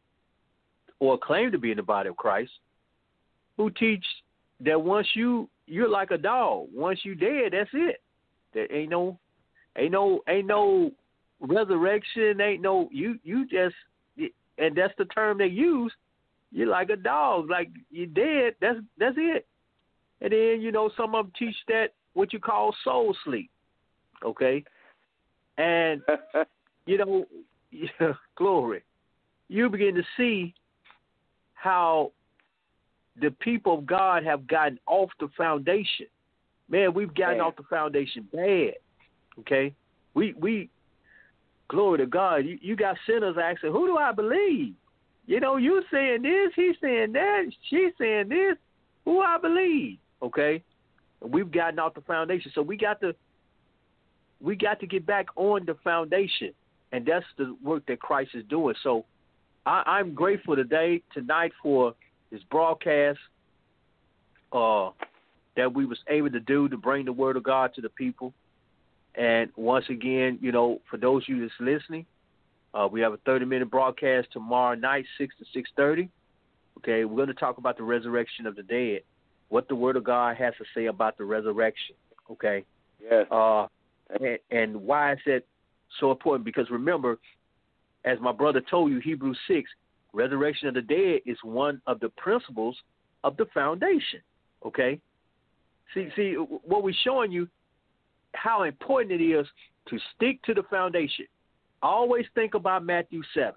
or claim to be in the body of Christ, who teach that once you you're like a dog. Once you dead, that's it. There ain't no, ain't no, ain't no resurrection. Ain't no you. You just, and that's the term they use. You're like a dog. Like you're dead. That's that's it. And then you know some of them teach that what you call soul sleep. Okay, and you know, yeah, glory. You begin to see how the people of God have gotten off the foundation. Man, we've gotten Man. off the foundation bad. Okay? We, we glory to God, you, you got sinners asking, who do I believe? You know, you saying this, he's saying that, she's saying this. Who I believe? Okay? And we've gotten off the foundation. So we got to we got to get back on the foundation. And that's the work that Christ is doing. So I, I'm grateful today, tonight, for this broadcast uh, that we was able to do to bring the word of God to the people. And once again, you know, for those of you that's listening, uh, we have a thirty-minute broadcast tomorrow night, six to six thirty. Okay, we're going to talk about the resurrection of the dead, what the word of God has to say about the resurrection. Okay? Yes. Uh, and, and why is that so important? Because remember, as my brother told you, Hebrews six, resurrection of the dead is one of the principles of the foundation. Okay? See, see, what we're showing you, how important it is to stick to the foundation. Always think about Matthew seven.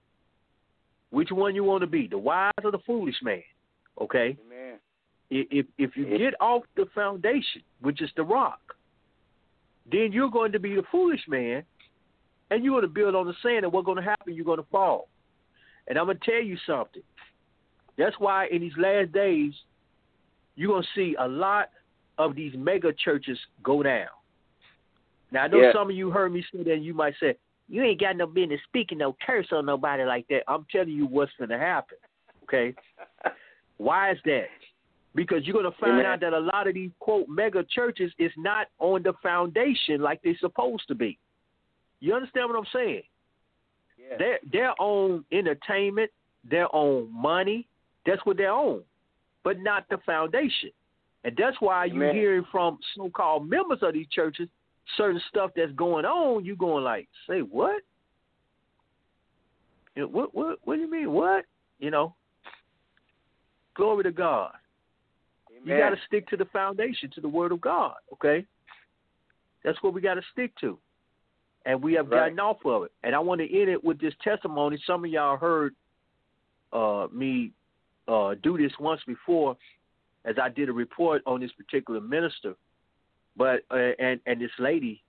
Which one you want to be, the wise or the foolish man? Okay? Amen. If, if you get off the foundation, which is the rock, then you're going to be the foolish man, and you're going to build on the sand, and what's going to happen, you're going to fall. And I'm going to tell you something. That's why in these last days, you're going to see a lot of these mega churches go down. Now, I know yeah. some of you heard me say that, and you might say, you ain't got no business speaking no curse on nobody like that. I'm telling you what's going to happen, okay? Why is that? Because you're going to find Amen. out that a lot of these, quote, mega churches is not on the foundation like they're supposed to be. You understand what I'm saying? Yeah. They're, they're on entertainment, they're on money, that's what they're on, but not the foundation. And that's why Amen. you're hearing from so-called members of these churches certain stuff that's going on, you going like, say what? You know, what what what do you mean? What? You know? Glory to God. Amen. You gotta stick to the foundation, to the word of God, okay? That's what we gotta stick to. And we have right. gotten off of it. And I want to end it with this testimony. Some of y'all heard uh, me uh, do this once before as I did a report on this particular minister. But uh, and and this lady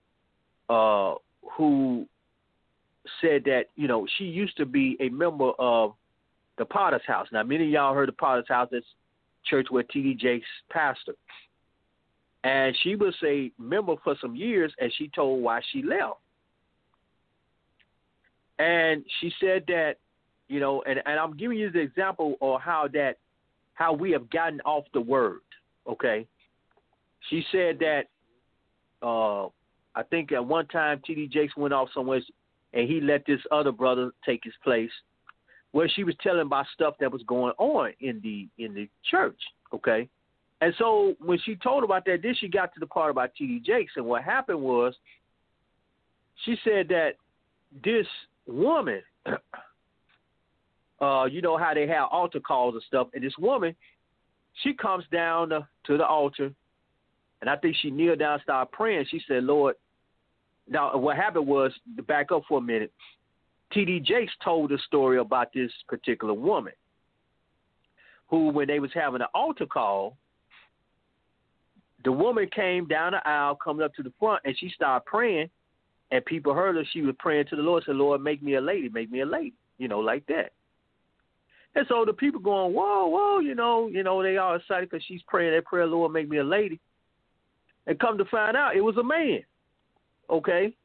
uh, who said that, you know, she used to be a member of the Potter's House. Now, many of y'all heard of Potter's House. That's church where T D Jakes pastor. And she was a member for some years, and she told why she left. And she said that, you know, and, and I'm giving you the example of how that, how we have gotten off the word, okay? She said that uh, I think at one time T D Jakes went off somewhere, and he let this other brother take his place, where she was telling about stuff that was going on in the in the church, okay? And so when she told about that, then she got to the part about T D Jakes, and what happened was she said that this woman uh, you know how they have altar calls and stuff. And this woman, she comes down to, to the altar, and I think she kneeled down and started praying. She said, Lord, now what happened was, to back up for a minute, T D Jakes told a story about this particular woman who, when they was having an altar call, the woman came down the aisle, coming up to the front, and she started praying, and people heard her. She was praying to the Lord, said, Lord, make me a lady, make me a lady, you know, like that. And so the people going, whoa, whoa, you know, you know, they all excited because she's praying that prayer, Lord, make me a lady. And come to find out, it was a man, okay?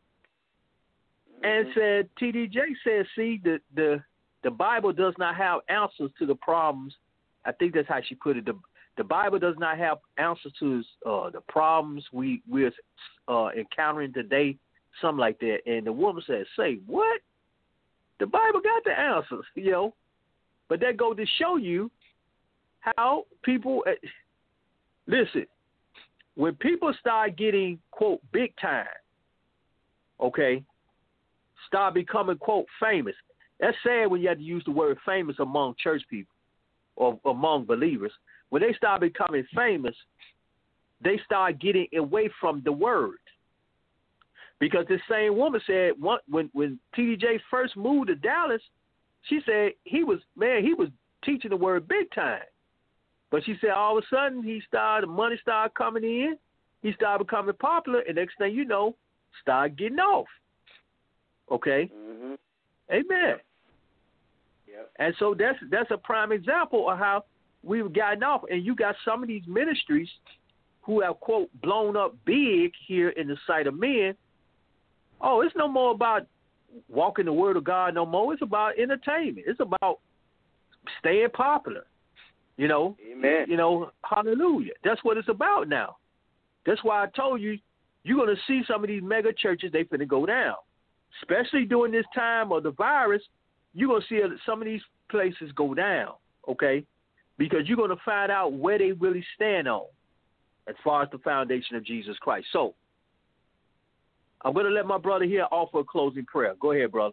And said, T D J said, see, the, the the Bible does not have answers to the problems. I think that's how she put it. The, the Bible does not have answers to uh, the problems we, we're uh, encountering today, something like that. And the woman said, say, what? The Bible got the answers, you know. But that goes to show you how people, uh, listen, when people start getting, quote, big time, okay, start becoming, quote, famous. That's sad when you have to use the word famous among church people or among believers. When they start becoming famous, they start getting away from the word. Because this same woman said when, when T D J first moved to Dallas, she said he was, man, he was teaching the word big time. But she said all of a sudden he started, money started coming in, he started becoming popular, and next thing you know, started getting off. Okay? Mm-hmm. Amen. Yep. And so that's that's a prime example of how we've gotten off. And you got some of these ministries who have, quote, blown up big here in the sight of men. Oh, it's no more about walking the word of God no more. It's about entertainment. It's about staying popular. You know? Amen. You know, hallelujah. That's what it's about now. That's why I told you, you're going to see some of these mega churches, they finna go down. Especially during this time of the virus, you're going to see some of these places go down, okay? Because you're going to find out where they really stand on as far as the foundation of Jesus Christ. So, I'm going to let my brother here offer a closing prayer. Go ahead, brother.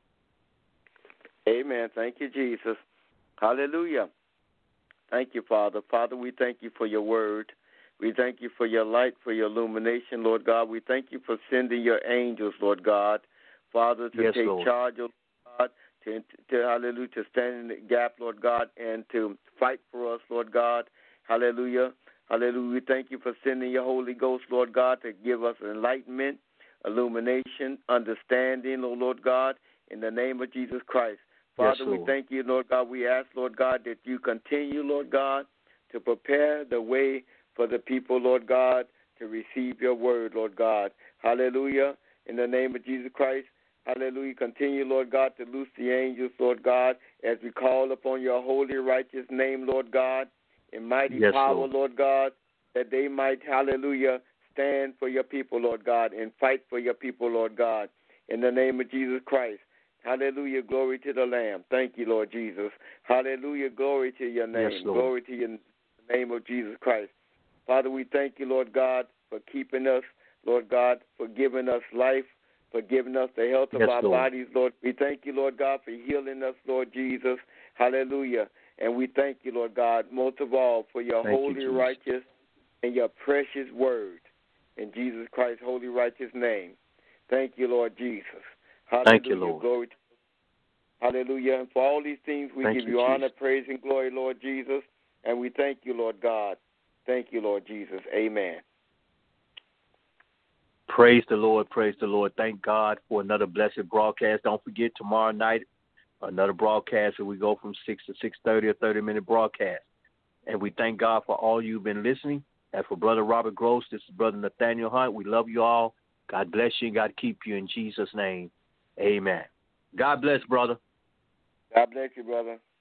Amen. Thank you, Jesus. Hallelujah. Thank you, Father. Father, we thank you for your word. We thank you for your light, for your illumination, Lord God. We thank you for sending your angels, Lord God, Father, to yes, take Lord. charge, oh God, to, to, hallelujah, to stand in the gap, Lord God, and to fight for us, Lord God. Hallelujah. Hallelujah. We thank you for sending your Holy Ghost, Lord God, to give us enlightenment, illumination, understanding, oh Lord God, in the name of Jesus Christ. Father, yes, we thank you, Lord God. We ask, Lord God, that you continue, Lord God, to prepare the way for the people, Lord God, to receive your word, Lord God. Hallelujah. In the name of Jesus Christ. Hallelujah. Continue, Lord God, to loose the angels, Lord God, as we call upon your holy, righteous name, Lord God, in mighty yes, power, Lord. Lord God, that they might, hallelujah, stand for your people, Lord God, and fight for your people, Lord God, in the name of Jesus Christ. Hallelujah. Glory to the Lamb. Thank you, Lord Jesus. Hallelujah. Glory to your name. Yes, Lord. Glory to your name of Jesus Christ. Father, we thank you, Lord God, for keeping us, Lord God, for giving us life, for giving us the health of yes, our Lord. bodies, Lord. We thank you, Lord God, for healing us, Lord Jesus. Hallelujah. And we thank you, Lord God, most of all, for your Thank holy, you, Jesus. righteous, and your precious word. In Jesus Christ's holy, righteous name. Thank you, Lord Jesus. Hallelujah. Thank you, Lord. Glory to Hallelujah. And for all these things, we Thank give you, you honor, Jesus. praise, and glory, Lord Jesus. And we thank you, Lord God. Thank you, Lord Jesus. Amen. Praise the Lord. Praise the Lord. Thank God for another blessed broadcast. Don't forget, tomorrow night, another broadcast, and we go from six to six thirty, a thirty-minute broadcast. And we thank God for all you've been listening. And for Brother Robert Gross, this is Brother Nathaniel Hunt. We love you all. God bless you and God keep you in Jesus' name. Amen. God bless, brother. God bless you, brother.